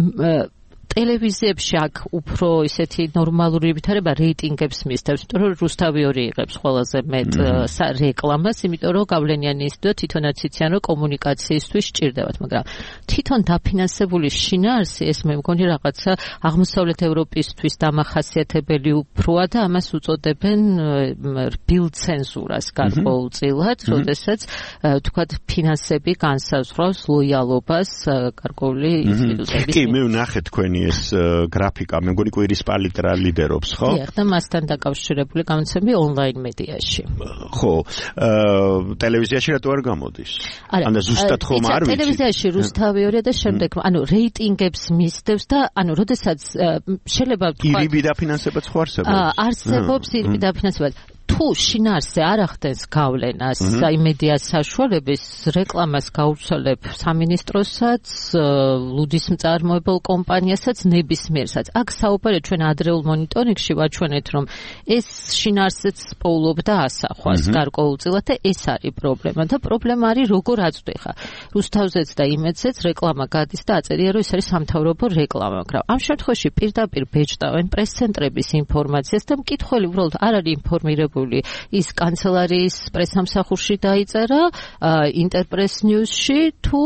ტელევიზიებში აქ უფრო ისეთი ნორმალური ვითარება რეიტინგებს მისდევს, იმიტომ რომ რუსთავიორი იღებს ყველაზე მეტ რეკლამას, იმიტომ რომ გავლენიანი ინსტიტუტი თვითონაც იციან, რომ კომუნიკაციისთვის სჭირდებათ, მაგრამ თვითონ დაფინანსებული შინაარსი ეს მე მგონი რაღაცა აღმოსავლეთ ევროპისთვის დამახასიათებელი უფროა და ამას უწოდებენ რბილ ცენზურას გარკვეულწილად, როდესაც თქვათ ფინანსები განსაზღვრავს ლოიალობას გარკვეული ინსტიტუტების. კი, მე ვნახე თქვენი ეს გრაფიკა, მე მგონი კვირის პალიტრა ლიდერობს, ხო? დიახ, და მასთან დაკავშირებული გამოცემები ონლაინ მედიაში. ხო, ტელევიზიაში რატო არ გამოდის? ანუ ზუსტად ხომ არ ვიცი. ტელევიზიაში რუსთავიორია და შემდეგ, ანუ რეიტინგებს მისდევს და ანუ როდესაც შეიძლება თქვა ირიბი დაფინანსებაც ხო არსებობს? არსებობს ირიბი დაფინანსება. თუ შინაარსზე არ ახდენს გავლენას აი მედიას საშუალების რეკლამას გაუცოლებ სამინისტროსაც, ლუდის მწარმოებელ კომპანიასაც, ნებისმიერსაც. აქ საუბარია ჩვენ ადრეულ მონიტორინგში ვაჩვენეთ, რომ ეს შინაარსზეც პოულობდა ასახვას გარკვეულწილად და ეს არის პრობლემა და პრობლემა არის როგორ აწვდიხა. რუსთავზეც და იმედზეც რეკლამა გადის და აწერია, რომ ეს არის სამთავრობო რეკლამა, მაგრამ ამ შემთხვევაში პირდაპირ ბეჭდავენ პრეს-ცენტრების ინფორმაციას და მკითხველი უბრალოდ არ არის ინფორმირებული ის კანცელარიის პრესამსახურში დაიწერა, ინტერპრეს ნიუსში თუ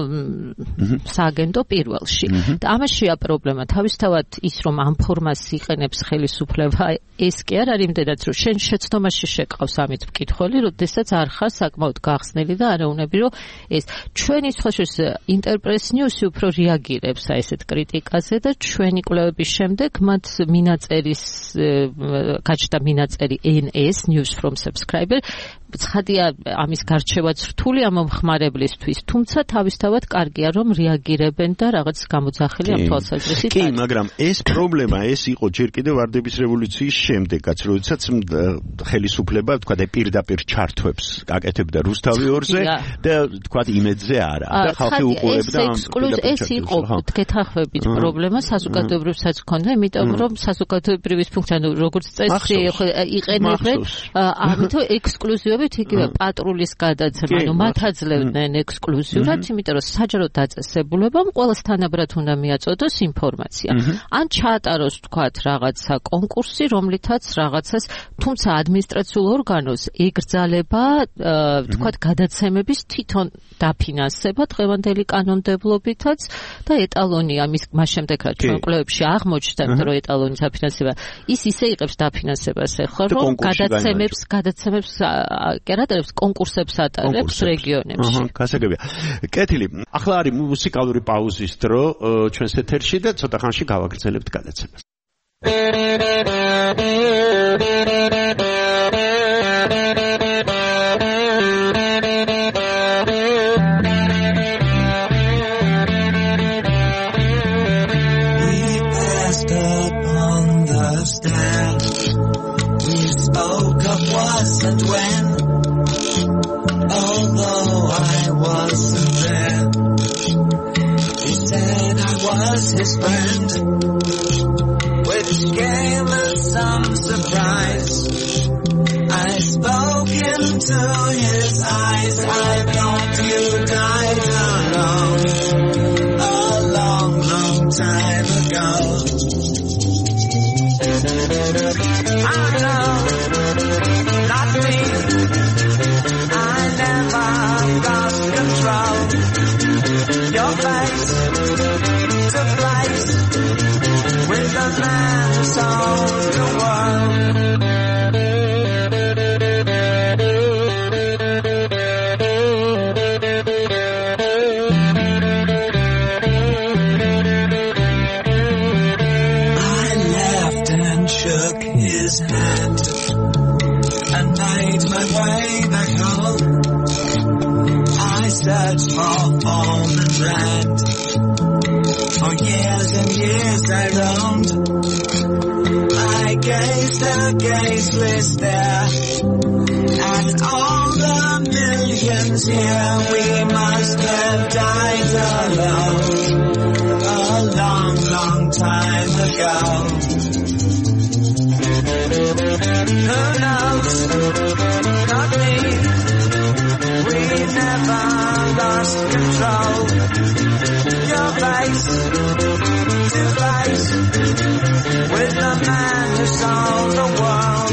სააგენტო პირველში. და ამაშია პრობლემა. თავისთავად ის რომ ამ ფორმას იყენებს ხელისუფლება, ეს კი არ არის იმდენად, რომ შენ შეცდომაში შეკავს ამით მკითხველი, როდესაც არ ხარ საკმაოდ გახსნილი და არაუნები, რომ ეს ჩვენი სხვაშორის ინტერპრეს ნიუსი უფრო რეაგირებს აი ესეთ კრიტიკაზე და ჩვენი კვლევების შემდეგ მათ მინაწერის გაჩნდა მინაწერი ენ ეს News from Subscriber ცხადია ამის გარჩევაც რთული ამ მომხმარებლისთვის, თუმცა თავისთავად კარგია რომ რეაგირებენ და რაღაც გამოძახილი ამ თვალსაზრისით. კი, მაგრამ ეს პრობლემა ეს იყო ჯერ კიდევ ვარდების რევოლუციის შემდეგაც, როდესაც ხელისუფლება თქვა და პირდაპირ ჩართვებს აკეთებდა რუსთავიორზე და თქვა იმედზე არა. და ხალხი უყურებდა ამ ეს იყო გეთახმებით პრობლემა საზოგადოებრივსაც ჰქონდა, იმიტომ რომ საზოგადოებრივის ფუნქცია როგორც წესი იყენებენ, ამიტომ ექსკლუზივები იგივე პატრულის გადაცემა, ანუ მათ აძლევდნენ ექსკლუზიურად, იმიტომ რომ საჯარო დაწესებულებამ ყველას თანაბრად უნდა მიაწოდოს ინფორმაცია. ან ჩაატაროს თქვათ რაღაცა კონკურსი, რომლითაც რაღაცას, თუმცა ადმინისტრაციულ ორგანოს ეკრძალება თქვათ გადაცემების თვითონ დაფინანსება დღევანდელი კანონმდებლობითაც და ეტალონი ამის მას შემდეგ რაც ჩვენ კვლევებში აღმოჩნდა, რომ ეტალონის დაფინანსება ის ისე იღებს დაფინანსებას ახლა, რომ გადაცემებს გადაცემებს კერატერებს კონკურსებს ატარებს რეგიონებში. აჰა, გასაგებია. კეთილი, ახლა არის მუსიკალური პაუზის დრო ჩვენს ეთერში და ცოტა ხანში გავაგრძელებთ გადაცემას. His friend, which gave us some surprise. I spoke into his eyes. I thought you died alone a long, long time ago. I know, not me. I never lost control. Your face took place with the man who sold the world. I laughed and shook his hand and made my way back home. For years and years I roamed. I gazed gazeless there at all the millions here. We must have died alone a long, long time ago. Who knows? Not me. We never lost control. Your face to face with the man who sold the world.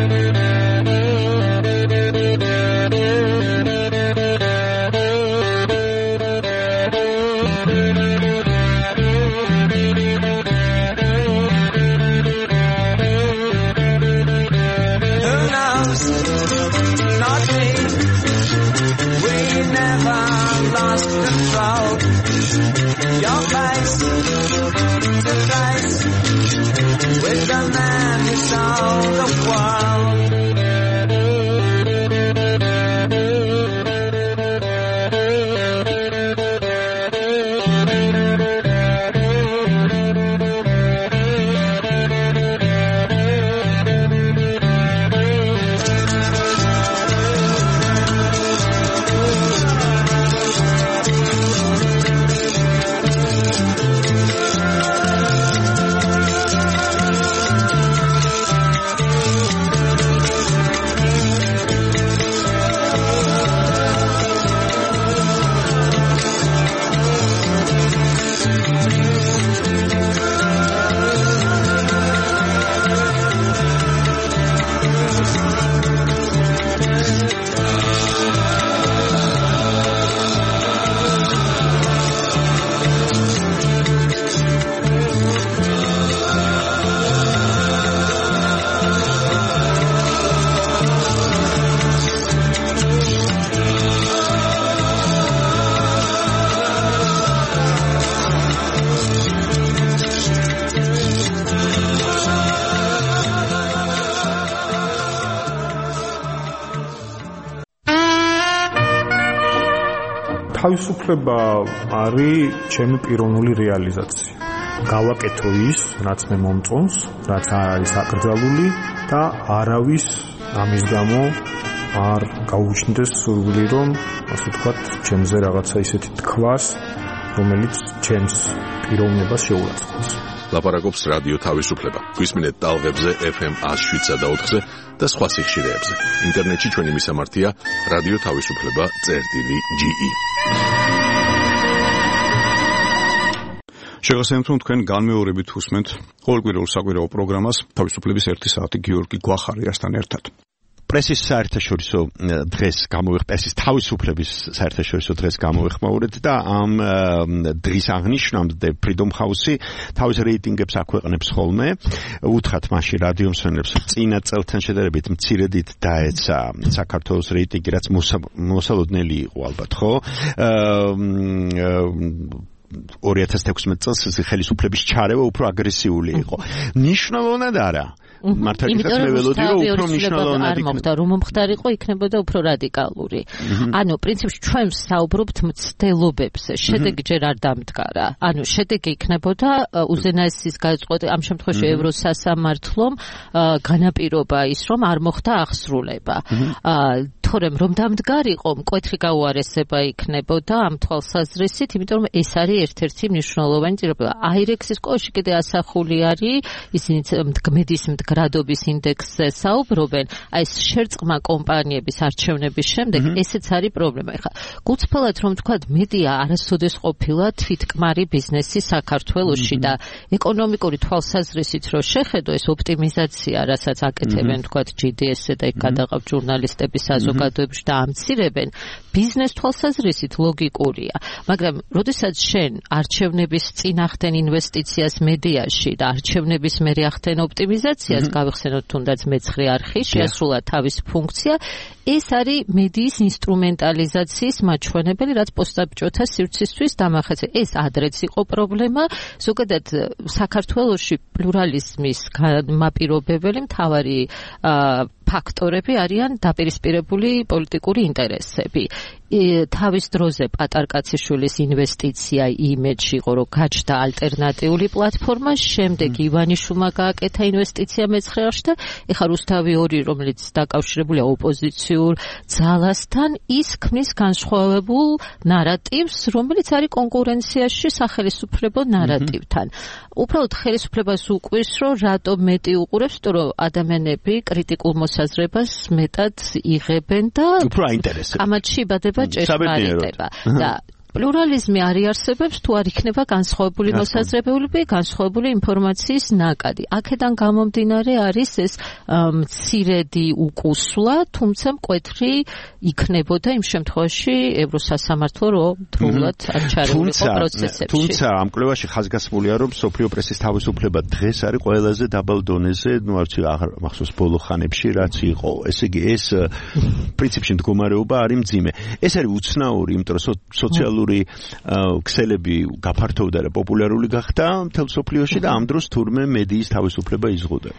Who knows? Not me. We never lost control. Your face to face with the man who sold the world. თავისუფლება არის ჩემი პიროვნული რეალიზაცია. გავაკეთო ის, რაც მე მომწონს, რაც არ არის აკრძალული და არავის ამის გამო არ გაუჩნდეს სურვილი, რომ ასე ვთქვათ, ჩემზე რაღაცა ისეთი თქვას, რომელიც ჩემს პიროვნებას შეურაცხყოფს. ლაპარაკობს რადიო თავისუფლება. გვისმინეთ ტალღებზე ეფ ემ one oh seven point four და სხვა სიხშირეებზე. ინტერნეტში ჩვენი მისამართია რადიო თავისუფლება წერტილი ჯი ი. შეგახსენებთ, რომ თქვენ განმეორებით უსმენთ ყოველკვირეულ საკვირაო პროგრამას თავისუფლების ერთი საათი გიორგი გვახარიასთან ერთად. პრესის საერთაშორისო დღეს გამოვიხ პრესის თავისუფლების საერთაშორისო დღეს გამოვიხმაურეთ და ამ დღის აღნიშვნამდე Freedom House-ი თავის რეიტინგებს აქვეყნებს ხოლმე. უთხრათ მაშინ რადიო მსმენელებს წინა წელთან შედარებით მცირედით დაეცა საქართველოს რეიტინგი, რაც მოსალოდნელი იყო ალბათ, ხო? ორი ათას თექვსმეტ წელს ხელისუფლების ჩარევა უფრო აგრესიული იყო. ნიშნულოვნად არა. მართალიც მე ველოდი რომ უფრო მნიშვნელოვნად იქნება რომ მომხდარიყო იქნებოდა უფრო რადიკალური. ანუ პრინციპში ჩვენ საუბრობთ მცდელობებზე, შედეგი ჯერ არ დამდგარა. ანუ შედეგი იქნებოდა უზენაესის გაწყოთა ამ შემთხვევაში ევროსასამართლომ განაპირობა ის რომ არ მოხდა აღსრულება. თორემ რომ დამდგარიყო მკვეთრი გაუარესება იქნებოდა ამ თვალსაზრისით, იმიტომ რომ ეს არის ერთ-ერთი მნიშვნელოვანი წიროება. აირექსის კოში კიდე ასახული არის ისინი მდგმედის მდგრადობის ინდექსზე საუბრობენ, აი ეს შერწყმა კომპანიების არჩევნების შემდეგ ესეც არის პრობლემა. ეხლა გუცფელად რომ თქვა მედია არასოდეს ყოფილა თვითკმარი ბიზნესი საქართველოში და ეკონომიკური თვალსაზრისით რომ შეხედო ეს ოპტიმიზაცია, რასაც აკეთებენ თქვა ჯი დი ეს-ზე და იქ გადაყავ ჟურნალისტების საზოგადოებში და ამცირებენ, ბიზნეს თვალსაზრისით ლოგიკურია. მაგრამ როდესაც შენ არჩევნების წინ ახდენ ინვესტიციას მედიაში და არჩევნების მერე ახდენ ოპტიმიზაციას, გავიხსენოთ თუნდაც მეცხრე არხი შეასრულა თავის ფუნქცია, ეს არის მედიის ინსტრუმენტალიზაციის მაჩვენებელი, რაც პოსტსაბჭოთა სივრცისთვის დამახასიათებელია. ეს ადრეც იყო პრობლემა, ზოგადად საქართველოში პლურალიზმის მაპირობებელი მთავარი ფაქტორები არიან დაპირისპირებული პოლიტიკური ინტერესები. თავის დროზე პატარკაციშვილის ინვესტიცია იმეჯში იყო, რომ გაჩნდა ალტერნატიული პლატფორმა, შემდეგ ივანიშვილმა გააკეთა ინვესტიცია მეცხრე და ეხლა რუსთავი ორი, რომელიც დაკავშირებულია ოპოზიციურ ძალასთან, ის ქმნის განსხვავებულ ნარატივს, რომელიც არის კონკურენციაში სახელისუფლებო ნარატივთან. უბრალოდ ხელისუფლებას უყვის, რომ რატომ მეტი უყურებს, იმიტომ რომ ადამიანები კრიტიკულ მოსაზრებას მეტად იღებენ და უფრო აინტერესებს. ამათში იბადება ჭეშმარიტება და პლურალიზმი არ იარსებებს თუ არ იქნება განსხვავებული მოსაზრებები, განსხვავებული ინფორმაციის ნაკადი. აქედან გამომდინარე არის ეს მცირედი უკუსვლა, თუმცა მკვეთრი იქნებოდა იმ შემთხვევაში ევროსასამართლო რომ დროულად არ ჩარეულიყო პროცესებში. თუმცა ამ კვლევაში ხაზგასმულია რომ სოფლიო პრესის თავისუფლება დღეს არის ყველაზე დაბალ დონეზე, ну არც აღარ მახსოვს ბოლო ხანებში რაც იყო. ესე იგი ეს პრინციპში მდგომარეობა არის მძიმე. ეს არის უცნაური, იმიტომ რომ სოციალური ქსელები გაფართოვდა და პოპულარული გახდა მთელ სოფლიოში და ამ დროს თურმე მედიის თავისუფლება იზღუდება.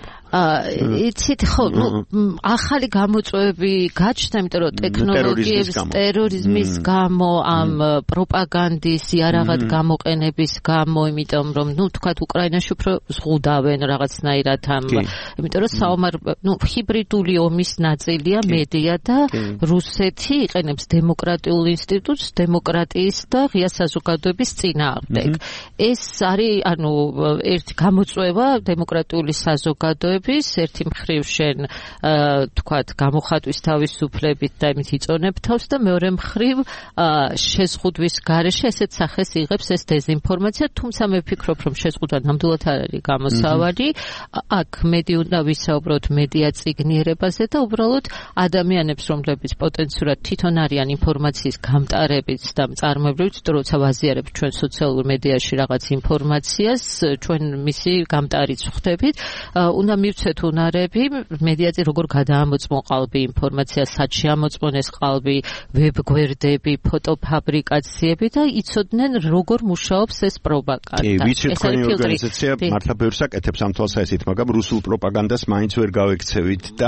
იცით ხო, ნუ ახალი გამოწვევები გაჩნდა, იმიტომ რომ ტექნოლოგიების, ტერორიზმის გამო, ამ პროპაგანდის იარაღად გამოყენების გამო, იმიტომ რომ ნუ თქვათ უკრაინაში უფრო ზღუდავენ რაღაცნაირად ამ, იმიტომ რომ საომარ, ნუ ჰიბრიდული ომის ნაწილია მედია და რუსეთი იყენებს დემოკრატიულ ინსტიტუტს, დემოკრატიის და ღია საზოგადოების წინააღმდეგ. ეს არის, ანუ ერთი გამოწვევა დემოკრატიული საზოგადოების, ერთი მხრივ შენ თქვათ გამოხატვის თავისუფლებით და იმით იწონებ თავს და მეორე მხრივ შეზღუდვის გარეშე ესეთ სახეს იღებს ეს დეზინფორმაცია, თუმცა მე ვფიქრობ, რომ შეზღუდვა ნამდვილად არ არის გამოსავალი. აქ მედი უნდა ვისაუბროთ მედია წიგნიერებაზე და უბრალოდ ადამიანებს, რომლებიც პოტენციურად თვითონ არიან ინფორმაციის გამტარებით და წარმოებრივით, როცა ვაზიარებთ ჩვენ სოციალურ მედიაში რაღაც ინფორმაციას, ჩვენ მისი გამტარიც ვხდებით, უნდა მივცეთ უნარები, მედიაზე როგორ გადაამოწმო qalbi ინფორმაცია, სად შეამოწმონეს qalbi, ვებგვერდები, ფოტოფაბრიკაციები და იცოდნენ როგორ მუშაობს ეს პროპაგანდა. კი, ვიცი თქვენი ორგანიზაცია მართლა ბევრს აკეთებს ამ თვალსაზრისით, მაგრამ რუსულ პროპაგანდას მაინც ვერ გავექცევით და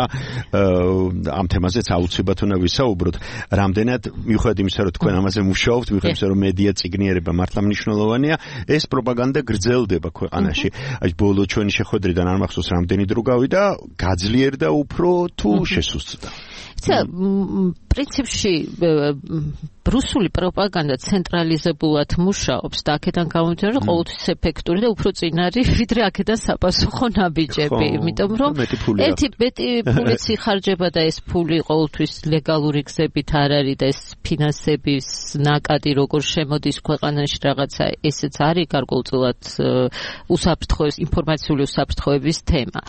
ამ თემაზეც აუცილებლად უნდა ვისაუბროთ. რამდენად მიუხედავად იმისა, რომ თქვენ ამაზე მუშაობთ, მიუხედავად რომ მედია წიგნიერება მართლა მნიშვნელოვანია, ეს პროპაგანდა გრძელდება ქვეყანაში. აი ბოლო ჩვენი შეხვედრიდან არ მახსოვს რამდენი დრო გავიდა, გაძლიერდა უფრო თუ შესუსტდა. ცა პრინციპში რუსული პროპაგანდა ცენტრალიზებულად მუშაობს და აქედან გამომდინარე რომ ყოველთვის ეფექტური და უფრო წინარი ვიდრე აქედან საპასუხო ნაბიჯები, იმიტომ რომ ერთი მეტი ფულიც იხარჯება და ეს ფული ყოველთვის ლეგალური გზებით არ არის და ეს ფინანსების ნაკადი როგორ შემოდის ქვეყანაში რაღაცა ესეც არის გარკვეულწილად უსაფრთხოების ინფორმაციული უსაფრთხოების თემა.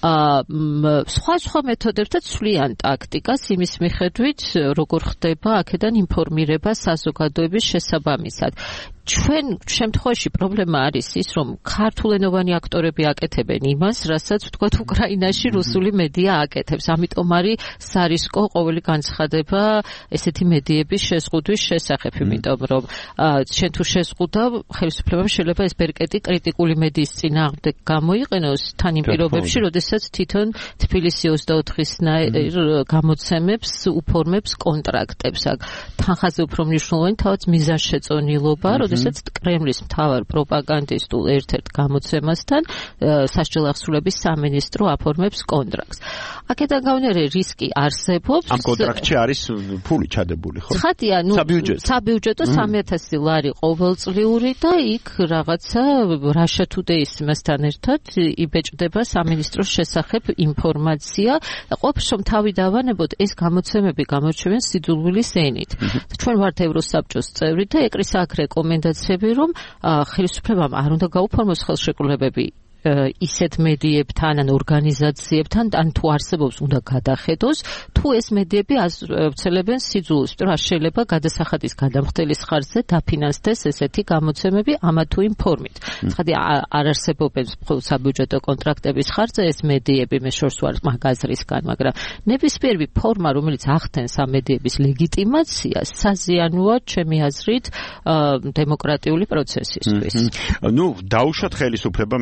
სხვა სხვა მეთოდებთან ცვლიან ტაქტიკას იმის მიხედვით როგორ ხდება აქედან ინფორმირება საზოგადოების შესაბამისად. ჩვენ შემთხვევაში პრობლემა არის ის, რომ ქართულენოვანი აქტორები აკეთებენ იმას, რასაც ვთქვათ უკრაინაში რუსული მედია აკეთებს. ამიტომ არის სარისკო ყოველი განცხადება ესეთი მედიების შეზღუდვის შესახებ, იმიტომ რომ შენ თუ შეზღუდავ, ხელისუფლებამ შეიძლება ეს ბერკეტი კრიტიკული მედიის წინააღმდეგ გამოიყენოს თან იმ პირობებში, როდესაც თვითონ თბილისი ოცდაოთხის გამოცემებს უფორმებს კონტრაქტებს. აქ თანხაზე უფრო მნიშვნელოვანი თავად მიზანშეწონილობა, როდესაც კრემლის მთავარ პროპაგანდისტულ ერთ-ერთ გამოცემასთან სასჯელ ახსრულების სამინისტრო აფორმებს კონტრაქტს. აქედან გამომდინარე რისკი არსებობს. ამ კონტრაქტში არის ფული ჩადებული, ხო? ხათია, ნუ საბიუჯეტო სამი ათასი ლარი ყოველწლიური და იქ რაღაცა Russia Today-ისთან ერთად იბეჭდება სამინისტროს შესახებ ინფორმაცია და ყოფს რომ თავი დავანებოთ ეს გამოცემები გამორჩევენ სიძულვილის ენით. ჩვენ ვართ ევროსაბჭოს წევრი და ეკრისა აქ რეკომენდაციები რომ ხელისუფლებამ არ უნდა გაუფორმოს ხელშეკრულებები ისეთ მედიებთან ან ორგანიზაციებთან ან თუ არსებობს უნდა გადახედოს თუ ეს მედიები აცელებენ სიძულვილს, იმიტომ რომ შეიძლება გადასახადის გადამხდელის ხარჯზე დაფინანსდეს ესეთი გამოცემები ამა თუ იმ ფორმით. ცხადი არ არსებობენ საბიუჯეტო კონტრაქტების ხარჯზე ეს მედიები, მე შორს ვარ მაგაზრისგან, მაგრამ ნებისმიერი ფორმა, რომელიც ახდენს ამ მედიების ლეგიტიმაციას, საზიანოა ჩემი აზრით დემოკრატიული პროცესისთვის. ნუ დაუშვათ ხელისუფლებამ ეს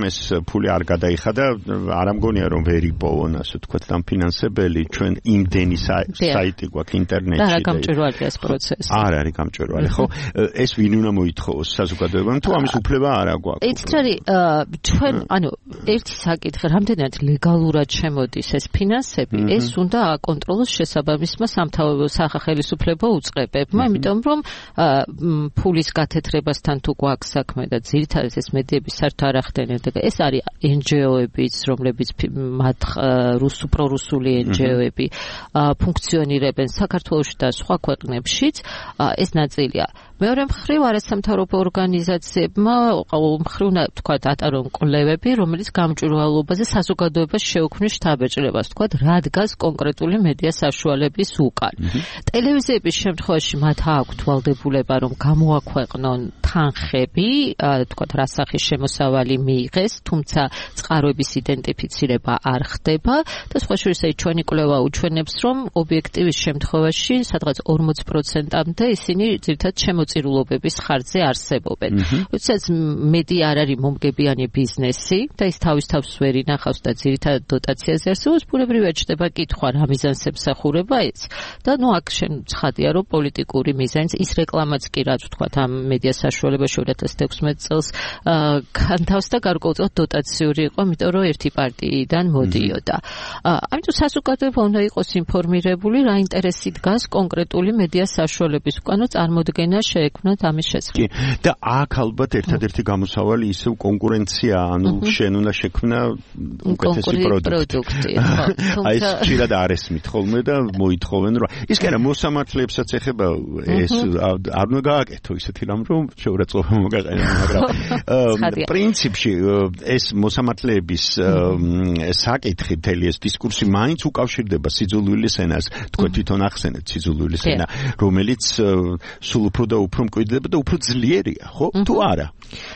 ფული არ გადაიხადა, არ ამგონია რომ ვერ იპოვონ, ასე ვთქვათ, ამ ფინანსებელი ჩვენ იმდენი საიტი გვაქვს ინტერნეტში. და რა გამჭვირვალეა ეს პროცესი? არ არის გამჭვირვალე, ხო? ეს ვინ უნდა მოითხოვოს საზოგადოებამ, თუ ამის უფლება არ აქვს. იცით რა, ჩვენ, ანუ ერთი საკითხი, რამდენად ლეგალურად შემოდის ეს ფინანსები, ეს უნდა აკონტროლოს შესაბამისმა სამთავრობო სახელმწიფო უწყებებმა, იმიტომ რომ ფულის გათეთრებასთან თუ გვაქვს საქმე და ძირითადად ეს მედიები საერთოდ არ ახდენენ და ეს არის en ge o-ებიც, რომლებიც მათ რუსულ პრორუსული en ge o-ები ფუნქციონირებენ საქართველოში და სხვა ქვეყნებშიც, ეს ნაწილია. მეორე მხრივ არასამთავრობო ორგანიზაციებმა ყოველ მხრივ თქვათ ატარონ კვლევები, რომელიც გამჭვირვალობაზე საზოგადოებას შეუქმნის შთაბეჭდილებას, თქვათ, რა დგას კონკრეტული მედია საშუალების უკან. ტელევიზიების შემთხვევაში მათ აქვთ ვალდებულება, რომ გამოაქვეყნონ თანხები, თქვათ, რა სახის შემოსავალი მიიღეს, თუმცა წყაროების იდენტიფიცირება არ ხდება და სხვა შორისაა ჩვენი კვლევა უჩვენებს, რომ ობიექტივის შემთხვევაში სადღაც ორმოც პროცენტამდე ისინი ძირითადად შემოწირულობების ხარჯზე არსებობენ. როდესაც მედია არ არის მომგებიანი ბიზნესი და ის თავის თავს ვერ ინახავს და ძირითადად დოტაციაზე არსებობს, ბუნებრივად ჩნდება კითხვა, რა მიზანს ემსახურება ეს. და ნუ აქ ცხადია, რომ პოლიტიკური მიზანიც, ის რეკლამაც კი რაც ვთქვათ, ამ მედია საშუალებაში ორი ათას თექვსმეტ წელს განთავსდა და გარკვეულწილად დოტაციური იყო, იმიტომ რომ ერთი პარტიიდან მოდიოდა. ამიტომ საზოგადოება უნდა იყოს ინფორმირებული, რა ინტერესი დგას კონკრეტული მედია საშუალების უკან, რომ წარმოდგენა შეექმნათ ამის შესახებ. და აქ ალბათ ერთადერთი გამოსავალი ისევ კონკურენცია, ანუ შენ უნდა შექმნა უკეთესი პროდუქტი. აი ეს ხშირად არ ესმით ხოლმე და მოითხოვენ რომ ის კი არა მოსამართლეებსაც ეხება ეს არ უნდა გააკეთო ისეთი რამ რომ შეურაცხყოფა მოგაყენა, მაგრამ პრინციპში ეს მოსამართლეების საკითხი, მთელი ეს დისკურსი მაინც უკავშირდება სიძულვილის ენას, თქვენ თვითონ ახსენეთ სიძულვილის ენა, რომელიც სულ უფრო და უფრო მკვიდრდება და უფრო ძლიერია, ხო? თუ არა?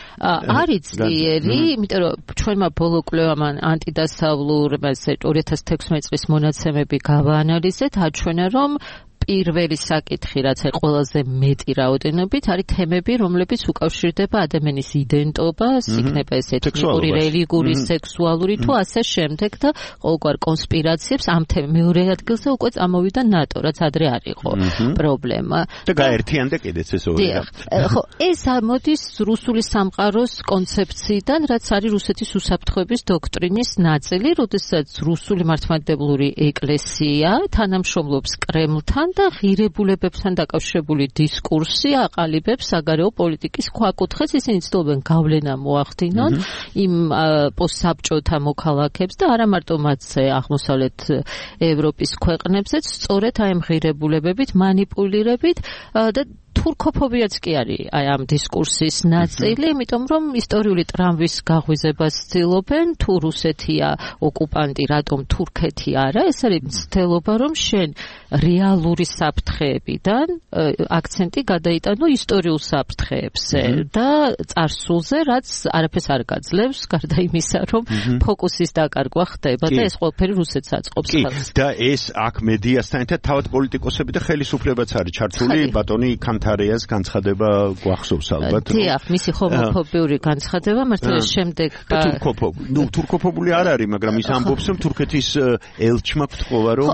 არის ძლიერი, იმიტომ რომ ჩვენმა ბოლო კვლევამ ანტიდასავლურ ორი ათას თექვსმეტ წლის მონაცემები გავაანალიზეთ, აჩვენა რომ პირველი საკითხი, რაც არის ყველაზე მეტი რაოდენობით, არის თემები, რომლებიც უკავშირდება ადამიანის იდენტობას, იქნება ეს ეთნიკური, რელიგიური, სექსუალური თუ ასე შემდეგ და ყოველგვარ კონსპირაციებს ამ მეორე ადგილზე უკვე წამოვიდა ნატო, რაც ადრე არ იყო პრობლემა. და გაერთიანდა კიდეც ეს ორი. ხო, ეს მოდის რუსული სამყაროს კონცეფციიდან, რაც არის რუსეთის უსაფრთხოების დოქტრინის ნაწილი, როდესაც რუსული მართლმადიდებლური ეკლესია თანამშრომლობს კრემლთან და ღირებულებებთან დაკავშირებული დისკურსი აყალიბებს საგარეო პოლიტიკის ქვაკუთხედს, ისინი ცდილობენ გავლენა მოახდინონ იმ პოსტსაბჭოთა მოქალაქეებს და არა მარტო მათზე აღმოსავლეთ ევროპის ქვეყნებზეც, სწორედ აი ამ ღირებულებებით, მანიპულირებით და თურქოფობიაც კი არის აი ამ დისკურსის ნაწილი, იმიტომ რომ ისტორიული ტრამვის გაღვიზებას ცდილობენ, თუ რუსეთია ოკუპანტი, რატომ თურქეთი არა, ეს არის მცდელობა, რომ შენ რეალური საფრთხეებიდან აქცენტი გადაიტანო ისტორიულ საფრთხეებზე და წარსულზე, რაც არაფერს არ გაძლევს, გარდა იმისა, რომ ფოკუსის დაკარგვა ხდება და ეს ყველაფერი რუსეთს აწყობს ხელს. და ეს აქ მედიასთან ერთად თავად პოლიტიკოსები და ხელისუფლებაც არის ჩართული, ბატონი კანთარეას განცხადება გვახსოვს ალბათ. დიახ, მისი ჰომოფობიური განცხადება, მართლა შემდეგ თურქოფობი. ნუ თურქოფობული არ არის, მაგრამ ის ამბობს, რომ თურქეთის ელჩმა გთხოვა, რომ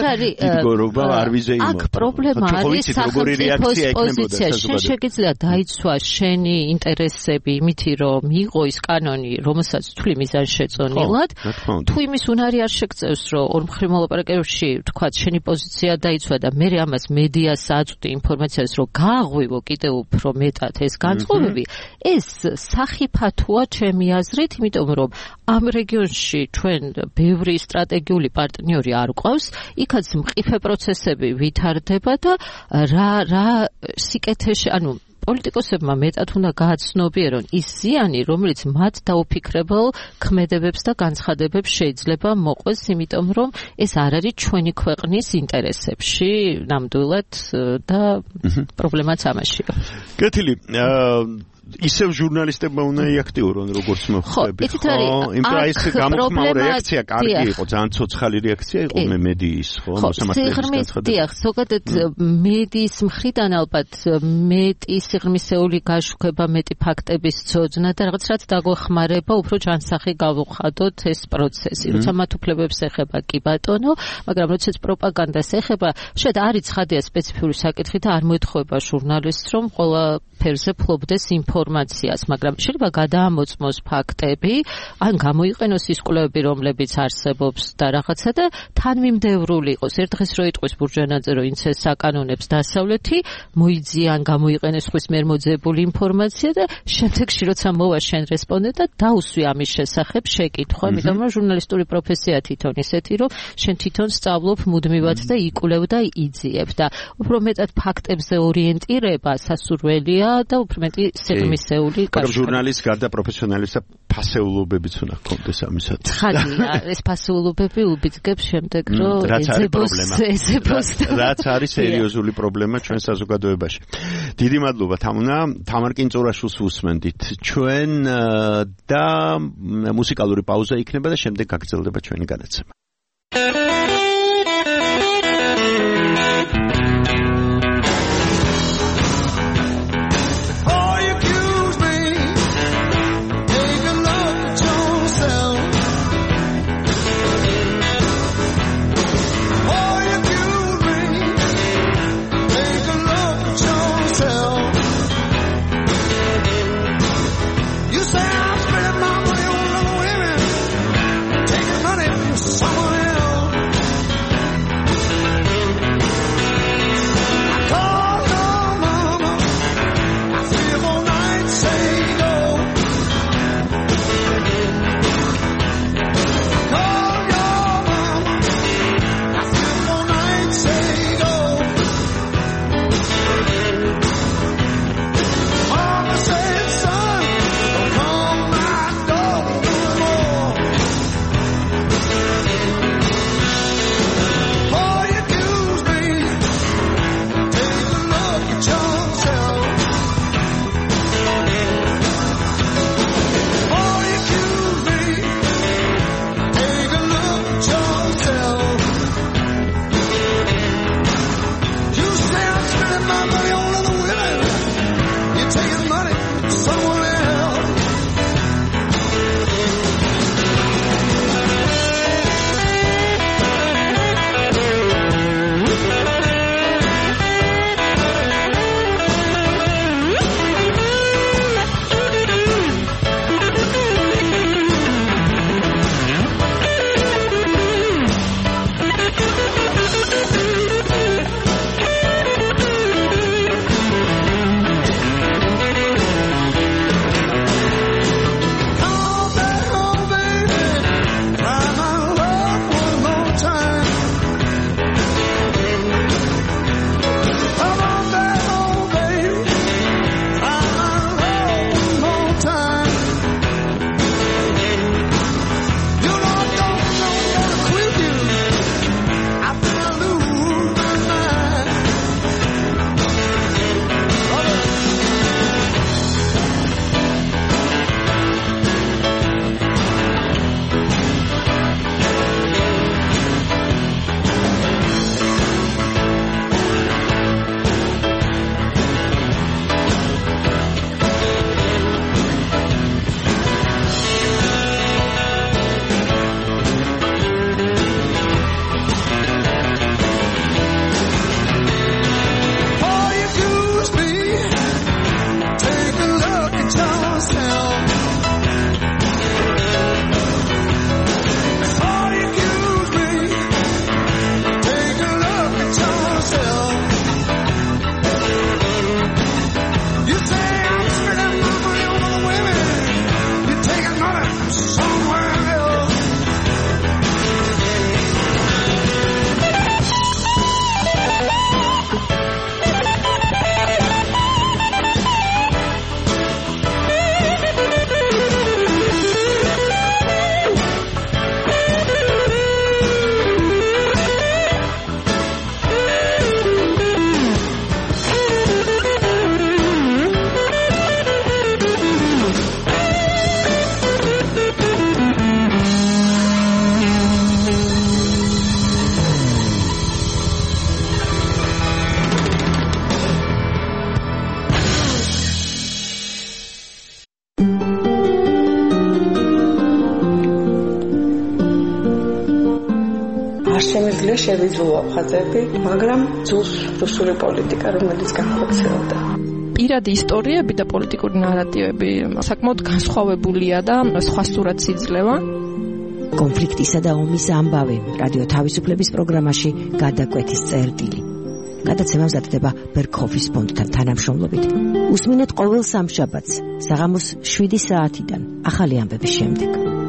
დგორობა არ ვიზეიმო. აქ პრობლემა არის სახელმწიფოს პოზიცია. შენ შეგიძლია დაიცვა შენი ინტერესები იმითი, რომ მიიღო ის კანონი, რომელსაც თვლი მიზანშეწონილად, თუ იმის უნარი არ შეგწევს, რომ ორმხრივ მოლაპარაკებებში, თქვათ, შენი პოზიცია დაიცვა და მე ამას მედიას აწვდი ინფორმაციას, რომ გააღვივო კიდევ უფრო მეტად ეს განწყობები, ეს სახიფათოა ჩემი აზრით, იმიტომ რომ ამ რეგიონში ჩვენ ბევრი სტრატეგიული პარტნიორი არ გვყავს, იქაც მყიფე პროცესები ვითარდება და რა რა სიკეთეში, ანუ პოლიტიკოსებმა მეტად უნდა გააცნობიერონ ის ზიანი, რომელიც მათ დაუფიქრებელ ქმედებებს და განცხადებებს შეიძლება მოყვეს, იმიტომ რომ ეს არ არის ჩვენი ქვეყნის ინტერესებში ნამდვილად და პრობლემაც ამაშია. კეთილი, ისევ ჟურნალისტებმა უნდა იაქტიურონ როგორც მოხდები. ხო, იმიტომ რომ ეს გამოხმაო რეაქცია კარგი იყო, ძალიან ცოცხალი რეაქცია იყო მე მედიის, ხო, მოსამართლეების განცხადება. დიახ, ზოგადად მედიის მხრიდან ალბათ მეტი სიღრმისეული გაშუქება, მეტი ფაქტების ცოდნა და რაღაც რაც დაგვეხმარება, უფრო ჯანსაღი გავუხადოთ ეს პროცესი. როცა მათ უფლებებს ეხება კი ბატონო, მაგრამ როდესაც პროპაგანდას ეხება, შეიძლება არის ცხადია სპეციფიური საკითხი და არ მოეთხოვება ჟურნალისტს, რომ ყველა ფერზე ფლობდეს ინფორმაციას, მაგრამ შეიძლება გადაამოწმოს ფაქტები, ან გამოიყენოს ის კვლევები, რომლებიც არსებობს და რაღაცა და თანმიმდევრული იყოს. ერთ დღეს რო იტყვის ბურჯანაძე, რომ ინც ეს საკანონებს დასავლეთი, მოიძიან გამოიყენეს ხვის მიერ მოძებული ინფორმაცია და შემდეგში როცა მოვა შენ რესპონდენტად, დაუსვი ამის შესახებ შეკითხვა, იმიტომ რომ ჟურნალისტური პროფესია თვითონ ისეთი, რომ შენ თვითონ სწავლობ მუდმივად და იკვლევ და იძიებ და უფრო მეტად ფაქტებზე ორიენტირება სასურველია და უფრო მეტი სიღრმისეული კავშირი. მაგრამ ჟურნალისტს გარდა პროფესიონალისა ფასეულობებიც უნდა ჰქონდეს ამისად. ხადია, ეს ფასეულობები უბიძგებს შემდეგ, რომ ეძებოს ეძებოს. რაც არის სერიოზული პრობლემა ჩვენ საზოგადოებაში. დიდი მადლობა თამუნა, თამარ კინწურაშვილს უსმენდით. ჩვენ და მუსიკალური პაუზა იქნება და შემდეგ გაგრძელდება ჩვენი განაცემა. Someone არ შემიძლია შევიძულო ხაზები, მაგრამ ძულს რუსული პოლიტიკა, რომელიც განხორციელდა. პირადი ისტორიები და პოლიტიკური ნარატივები საკმაოდ განსხვავებულია და სხვა სურათს იძლევა. კონფლიქტისა და ომის ამბავი რადიო თავისუფლების პროგრამაში გადაკვეთის წერტილი. გადაცემა მზადდება ბერქოფის ფონდთან თანამშრომლობით. უსმინეთ ყოველ სამშაბათს საღამოს შვიდი საათიდან ახალი ამბების შემდეგ.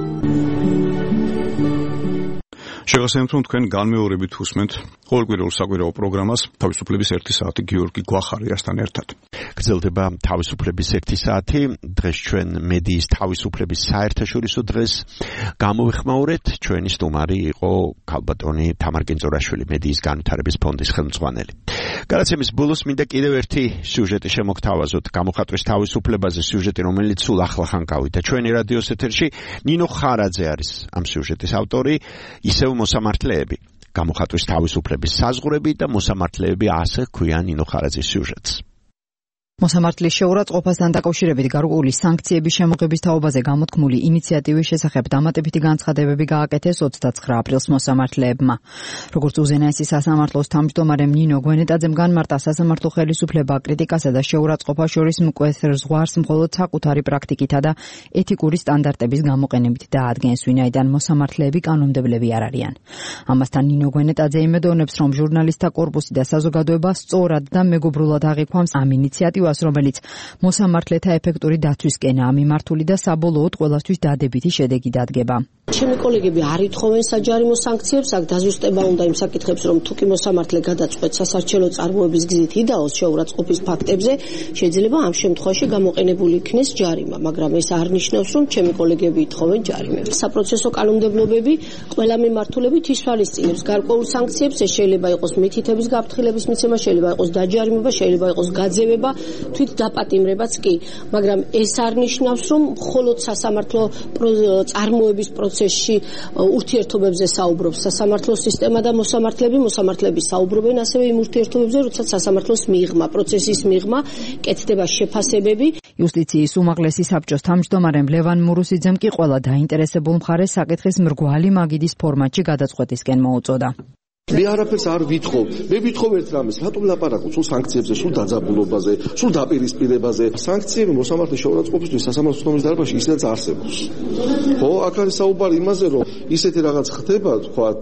შეგახსენებთ, რომ თქვენ განმეორებით უსმენთ ყოველკვირეულ საკვირაო პროგრამას თავისუფლების ერთი საათი გიორგი გვახარიასთან ერთად. გრძელდება თავისუფლების ერთი საათი. დღეს ჩვენ მედიის თავისუფლების საერთაშორისო დღეს გამოვიხმაურეთ. ჩვენი სტუმარი იყო ქალბატონი თამარ კინძორაშვილი, მედიის განვითარების ფონდის ხელმძღვანელი. გადაცემის ბოლოს მინდა კიდევ ერთი სიუჟეტი შემოგთავაზოთ. გამოხატვის თავისუფლებაზე სიუჟეტი, რომელიც სულ ახლახან გავიდა ჩვენი რადიოს ეთერში. ნინო ხარაძე არის ამ სიუჟეტის ავტორი, ისევ მოსამართლეები. გამოხატვის თავისუფლების საზღვრები და მოსამართლეები, ასე ქვია ნინო ხარაძის სიუჟეტს. მოსამართლის შეურაცხყოფასთან დაკავშირებით გარკვეული სანქციების შემოღების თაობაზე გამოთქმული ინიციატივის შესახებ დამატებითი განცხადებები გააკეთეს ოცდაცხრა აპრილს მოსამართლეებმა. როგორც უზენაესი სასამართლოს თავმჯდომარე ნინო გვენეტაძემ განმარტა, სასამართლო ხელისუფლება კრიტიკასა და შეურაცხყოფას შორის მკვეთრ ზღვარს მხოლოდ საკუთარი პრაქტიკითა და ეთიკური სტანდარტების გამოყენებით დაადგენს, ვინაიდან მოსამართლეები კანონმდებლები არ არიან. ამასთან ნინო გვენეტაძე იმედოვნებს, რომ ჟურნალისტთა კორპუსი და საზოგადოება სწორად და მეგობრულად აღიქვამს ამ ინიციატივას, რომელიც მოსამართლეთა ეფექტური დაცვისკენაა მიმართული და საბოლოოდ ყველასთვის დადებითი შედეგი დადგება. ჩემი კოლეგები არ ითხოვენ საჯარიმო სანქციებს, აქ დაზუსტება უნდა იმ საკითხებს, რომ თუ კი მოსამართლე გადაწყვეტს სასარჩელო წარმოების გზით იდაოს შეურაცხყოფის ფაქტებზე, შეიძლება ამ შემთხვევაში გამოყენებული იქნეს ჯარიმა, მაგრამ ეს არ ნიშნავს, რომ ჩემი კოლეგები ითხოვენ ჯარიმებს. საპროცესო კანონმდებლობები ყველა მიმართულებით ისვალისწინებს გარკვეულ სანქციებს, ეს შეიძლება იყოს მითითების გაფრთხილების მიცემა, შეიძლება იყოს დაჯარიმება, შეიძლება იყოს გაძევება, თვით დაპატიმრებაც კი, მაგრამ ეს არ ნიშნავს, რომ მხოლოდ სასამართლო წარმოების პროცესში ურთიერთობებზე საუბრობს სასამართლო სისტემა და მოსამართლეები, მოსამართლეები საუბრობენ ასევე იმ ურთიერთობებზე, როდესაც სასამართლოს მიღმა, პროცესის მიღმა კეთდება შეფასებები. იუსტიციის უმაღლესი საბჭოს თავმჯდომარემ ლევან მურუსიძემ კი ყველა დაინტერესებულ მხარეს საკითხის მრგვალი მაგიდის ფორმატში გადაწყვეტისკენ მოუწოდა. მე არაფერს არ ვითხოვ. მე ვითხოვ ერთ რამეს, რატომ ლაპარაკობ სულ სანქციებზე, სულ დაძაბულობაზე, სულ დაპირისპირებაზე. სანქციები მოსამართლის შეურაცხყოფისთვის სასამართლო სისტემის დარბაზში ისედაც არსებობს. ხო, აქ არის საუბარი იმაზე, რომ ისეთი რაღაც ხდება, თქვათ,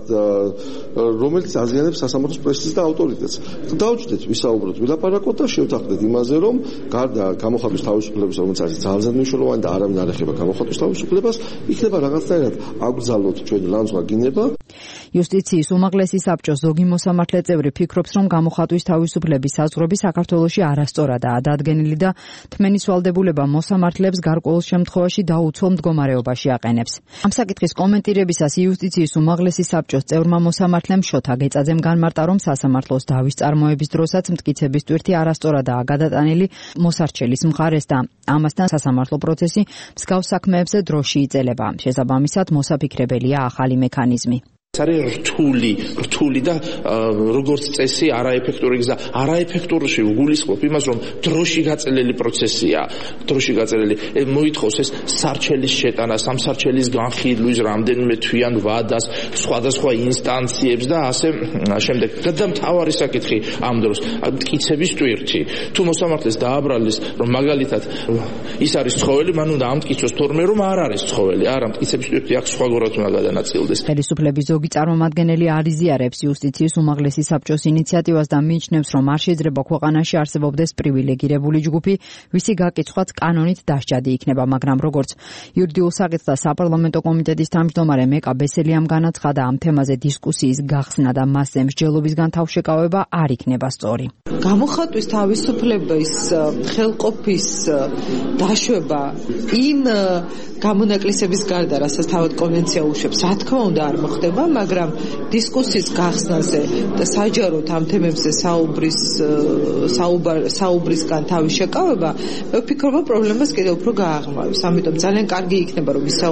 რომელიც აზიანებს სასამართლოს პრესტიჟს და ავტორიტეტს. დავჭდეთ, ვისაუბროთ, ვილაპარაკოთ და შევთანხმდეთ იმაზე, რომ გარდა გამოხატვის თავისუფლების, რომელიც არის ძალზედ მნიშვნელოვანი და არავინ არ ეხება გამოხატვის თავისუფლებას, იქნება რაღაცნაირად აკრძალოთ ჩვენი ლანძღვა-გინება. იუსტიციის უმაღლესი საბჭოს ზოგი მოსამართლე წევრი ფიქრობს, რომ გამოხატვის თავისუფლების საზღვრები საქართველოში არასწორადაა დადგენილი და თმენის ვალდებულება მოსამართლეებს გარკვეულ შემთხვევაში დაუცველ მდგომარეობაში აყენებს. ამ საკითხის კომენტირებისას იუსტიციის უმაღლესი საბჭოს წევრმა მოსამართლემ შოთა გეწაძემ განმარტა, რომ სასამართლოს დავის წარმოების დროსაც მტკიცების ტვირთი არასწორადაა გადატანილი მოსარჩელის მხარეს და ამასთან სასამართლო პროცესი მსგავს საქმეებზე დროში იწელება. შესაბამისად, მოსაფიქრებელია ახალი მექანიზმი. არის რთული, რთული და როგორც წესი არაეფექტური გზა. არაეფექტურში გულისხმობ იმას, რომ დროში გაწელილი პროცესია, დროში გაწელილი. მოითხოვს ეს სარჩელის შეტანა, სამსარჩელის განხილვის, რამდენიმე თვიან ვადას, სხვადასხვა ინსტანციებს და ასე შემდეგ. და მთავარი საკითხი ამ დროს მტკიცების ტვირთი. თუ მოსამართლეს დააბრალის, რომ მაგალითად ის არის ცხოველი, მან უნდა ამტკიცოს თორმე, რომ არ არის ცხოველი. არა, მტკიცების ტვირთი აქ სხვაგვარად უნდა გადანაწილდეს. ხელისუფლების ზოგი წარმომადგენელი არ იზიარებს იუსტიციის უმაღლესი საბჭოს ინიციატივას და მიიჩნევს, რომ არ შეიძლება ქვეყანაში არსებობდეს პრივილეგირებული ჯგუფი, ვისი გაკიცხვაც კანონით დასჯადი იქნება, მაგრამ როგორც იურიდიულ საკითხთა საპარლამენტო კომიტეტის თავმჯდომარე მეკა ბესელიამ განაცხადა, ამ თემაზე დისკუსიის გახსნა და მასზე მსჯელობისგან თავშეკავება არ იქნება სწორი. გამოხატვის თავისუფლების ხელყოფის დაშვება იმ გამონაკლისების გარდა, რასაც თავად კონვენცია უშვებს, რა თქმა უნდა არ მოხდება, მაგრამ დისკუსიის გახსნაზე და საჯაროდ ამ თემებზე საუბრის საუბრისგან თავის შეკავება, მე ვფიქრობ, პრობლემას კიდევ უფრო გააღრმავებს. ამიტომ ძალიან კარგი იქნება, რომ ვისაუბროთ.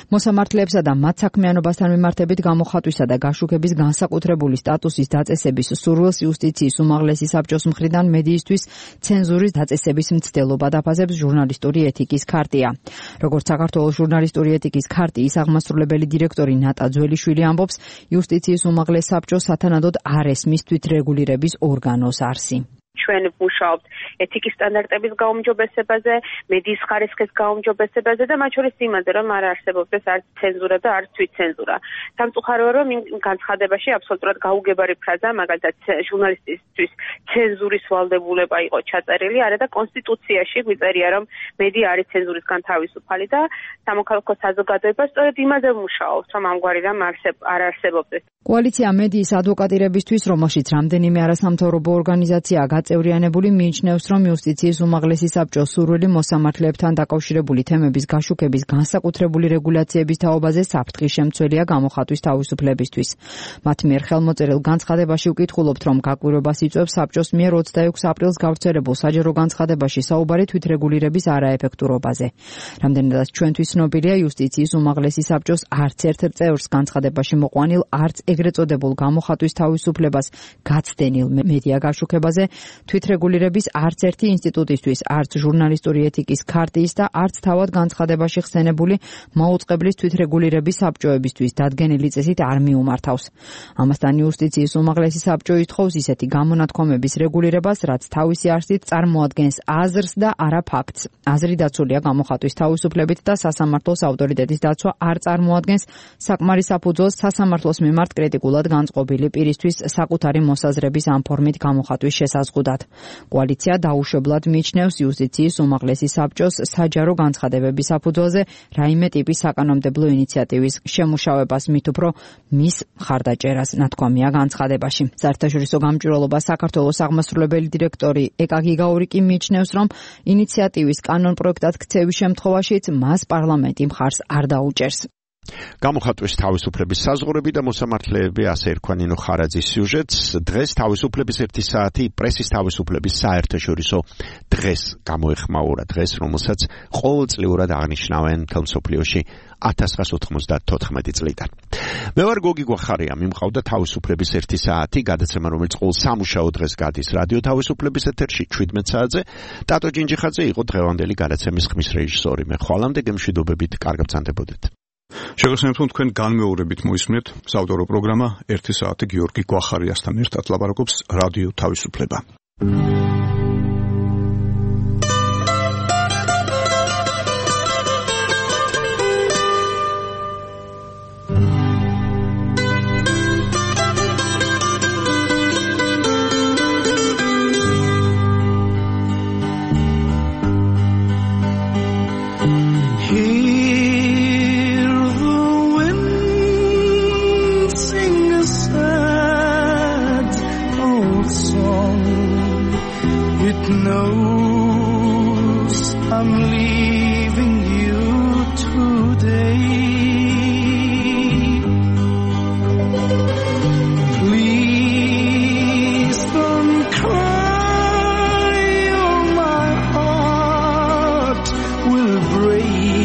მოსამართლეებსა და მათ საქმიანობასთან მიმართებით გამოხატვისა და გაშუქების განსაკუთრებული სტატუსის დაწესების სურვილს იუსტიციის უმაღლესი საბჭოს მხრიდან მედიისთვის ცენზურის დაწესების მცდელობა დაფაზებს ჟურნალისტური ეთიკის ქარტია. როგორც საქართველოს ჟურნალისტური ეთიკის ქარტიის აღმასრულებელი დირექტორი ნატა ძველიშვილი ამბობს, იუსტიციის უმაღლეს საბჭოს სათანადოდ არ ესმის თვითრეგულირების ორგანოს არსი. ჩვენ ვმუშაობთ ეთიკის სტანდარტების გაუმჯობესებაზე, მედიის ხარისხის გაუმჯობესებაზე და მათ შორის იმაზე, რომ არ არსებობდეს არც ცენზურა და არც თვითცენზურა. სამწუხაროა, რომ იმ განცხადებაში აბსოლუტურად გაუგებარი ფრაზა, მაგალითად ჟურნალისტისთვის ცენზურის ვალდებულება იყო ჩაწერილი, არადა კონსტიტუციაში გვიწერია, რომ მედია არის ცენზურისგან თავისუფალი და სამოქალაქო საზოგადოება სწორედ იმაზე ვმუშაობთ, რომ ამგვარი რამ არ არსებობდეს. კოალიცია მედიის ადვოკატირებისთვის, რომელშიც რამდენიმე არასამთავრობო ორგანიზაციაა გაწევრიანებული, მიიჩნევს, რომ იუსტიციის უმაღლესი საბჭოს სურვილი მოსამართლეებთან დაკავშირებული თემების გაშუქების განსაკუთრებული რეგულაციების თაობაზე საფრთხის შემცველია გამოხატვის თავისუფლებისთვის. მათ მიერ ხელმოწერილ განცხადებაში უკითხულობთ, რომ გაკვირვებას იწვევს საბჭოს მიერ ოცდაექვსი აპრილს გავრცელებულ საჯარო განცხადებაში საუბარი თვითრეგულირების არაეფექტურობაზე. რამდენადაც ჩვენთვის ცნობილია, იუსტიციის უმაღლესი საბჭოს არც ერთ წევრს განცხადებაში მოყვანილ არც ეგრეთ წოდებულ გამოხატვის თავისუფლებას გაცდენილ მედია გაშუქებაზე თვითრეგულირების არც ერთი ინსტიტუტისთვის, არც ჟურნალისტური ეთიკის ქარტიის და არც თავად განცხადებაში ხსენებული მაუწყებლის თვითრეგულირების საბჭოებისთვის დადგენილი წესით არ მიუმართავს. ამასთან იუსტიციის უმაღლესი საბჭო ითხოვს ისეთი გამონათქვამების რეგულირებას, რაც თავისი არსით წარმოადგენს აზრს და არა ფაქტს. აზრი დაცულია გამოხატვის თავისუფლებით და სასამართლოს ავტორიტეტის დაცვა არ წარმოადგენს საკმარის საფუძველს სასამართლოს მიმართ კრიტიკულად განწყობილი პირისთვის საკუთარი მოსაზრების ამ ფორმით გამოხატვის შესაზღუდად. კოალიცია დაუშვებლად მიიჩნევს იუსტიციის უმაღლესი საბჭოს საჯარო განცხადებების საფუძველზე რაიმე ტიპის საკანონმდებლო ინიციატივის შემუშავებას, მით უფრო მის მხარდაჭერას, ნათქვამია განცხადებაში. საერთაშორისო გამჭვირვალობა საქართველოს აღმასრულებელი დირექტორი ეკა გიგაური კი მიიჩნევს, რომ ინიციატივის კანონპროექტად ქცევის შემთხვევაშიც მას პარლამენტი მხარს არ დაუჭერს. გამოხატვის თავისუფლების საზღვრები და მოსამართლეები, ასე ერქვა ნინო ხარაძის სიუჟეტს. დღეს თავისუფლების ერთი საათი პრესის თავისუფლების საერთაშორისო დღეს გამოეხმაურა, დღეს რომელსაც ყოველწლიურად აღნიშნავენ მთელ მსოფლიოში ათას ცხრაას ოთხმოცდათოთხმეტი წლიდან. მე ვარ გოგი გვახარია, მიმყავდა თავისუფლების ერთი საათი, გადაცემა რომელიც ყოველ სამუშაო დღეს გადის რადიო თავისუფლების ეთერში შვიდმეტ საათზე. ტატო ჯინჯიხაძე იყო დღევანდელი გადაცემის ხმის რეჟისორი. მე ხვალამდე გემშვიდობებით, კარგად ბრძანდებოდეთ. შეგახსენებთ, რომ თქვენ განმეორებით მოისმენთ საავტორო პროგრამა ერთი საათი გიორგი გვახარიასთან ერთად ლაპარაკობს რადიო თავისუფლება. Break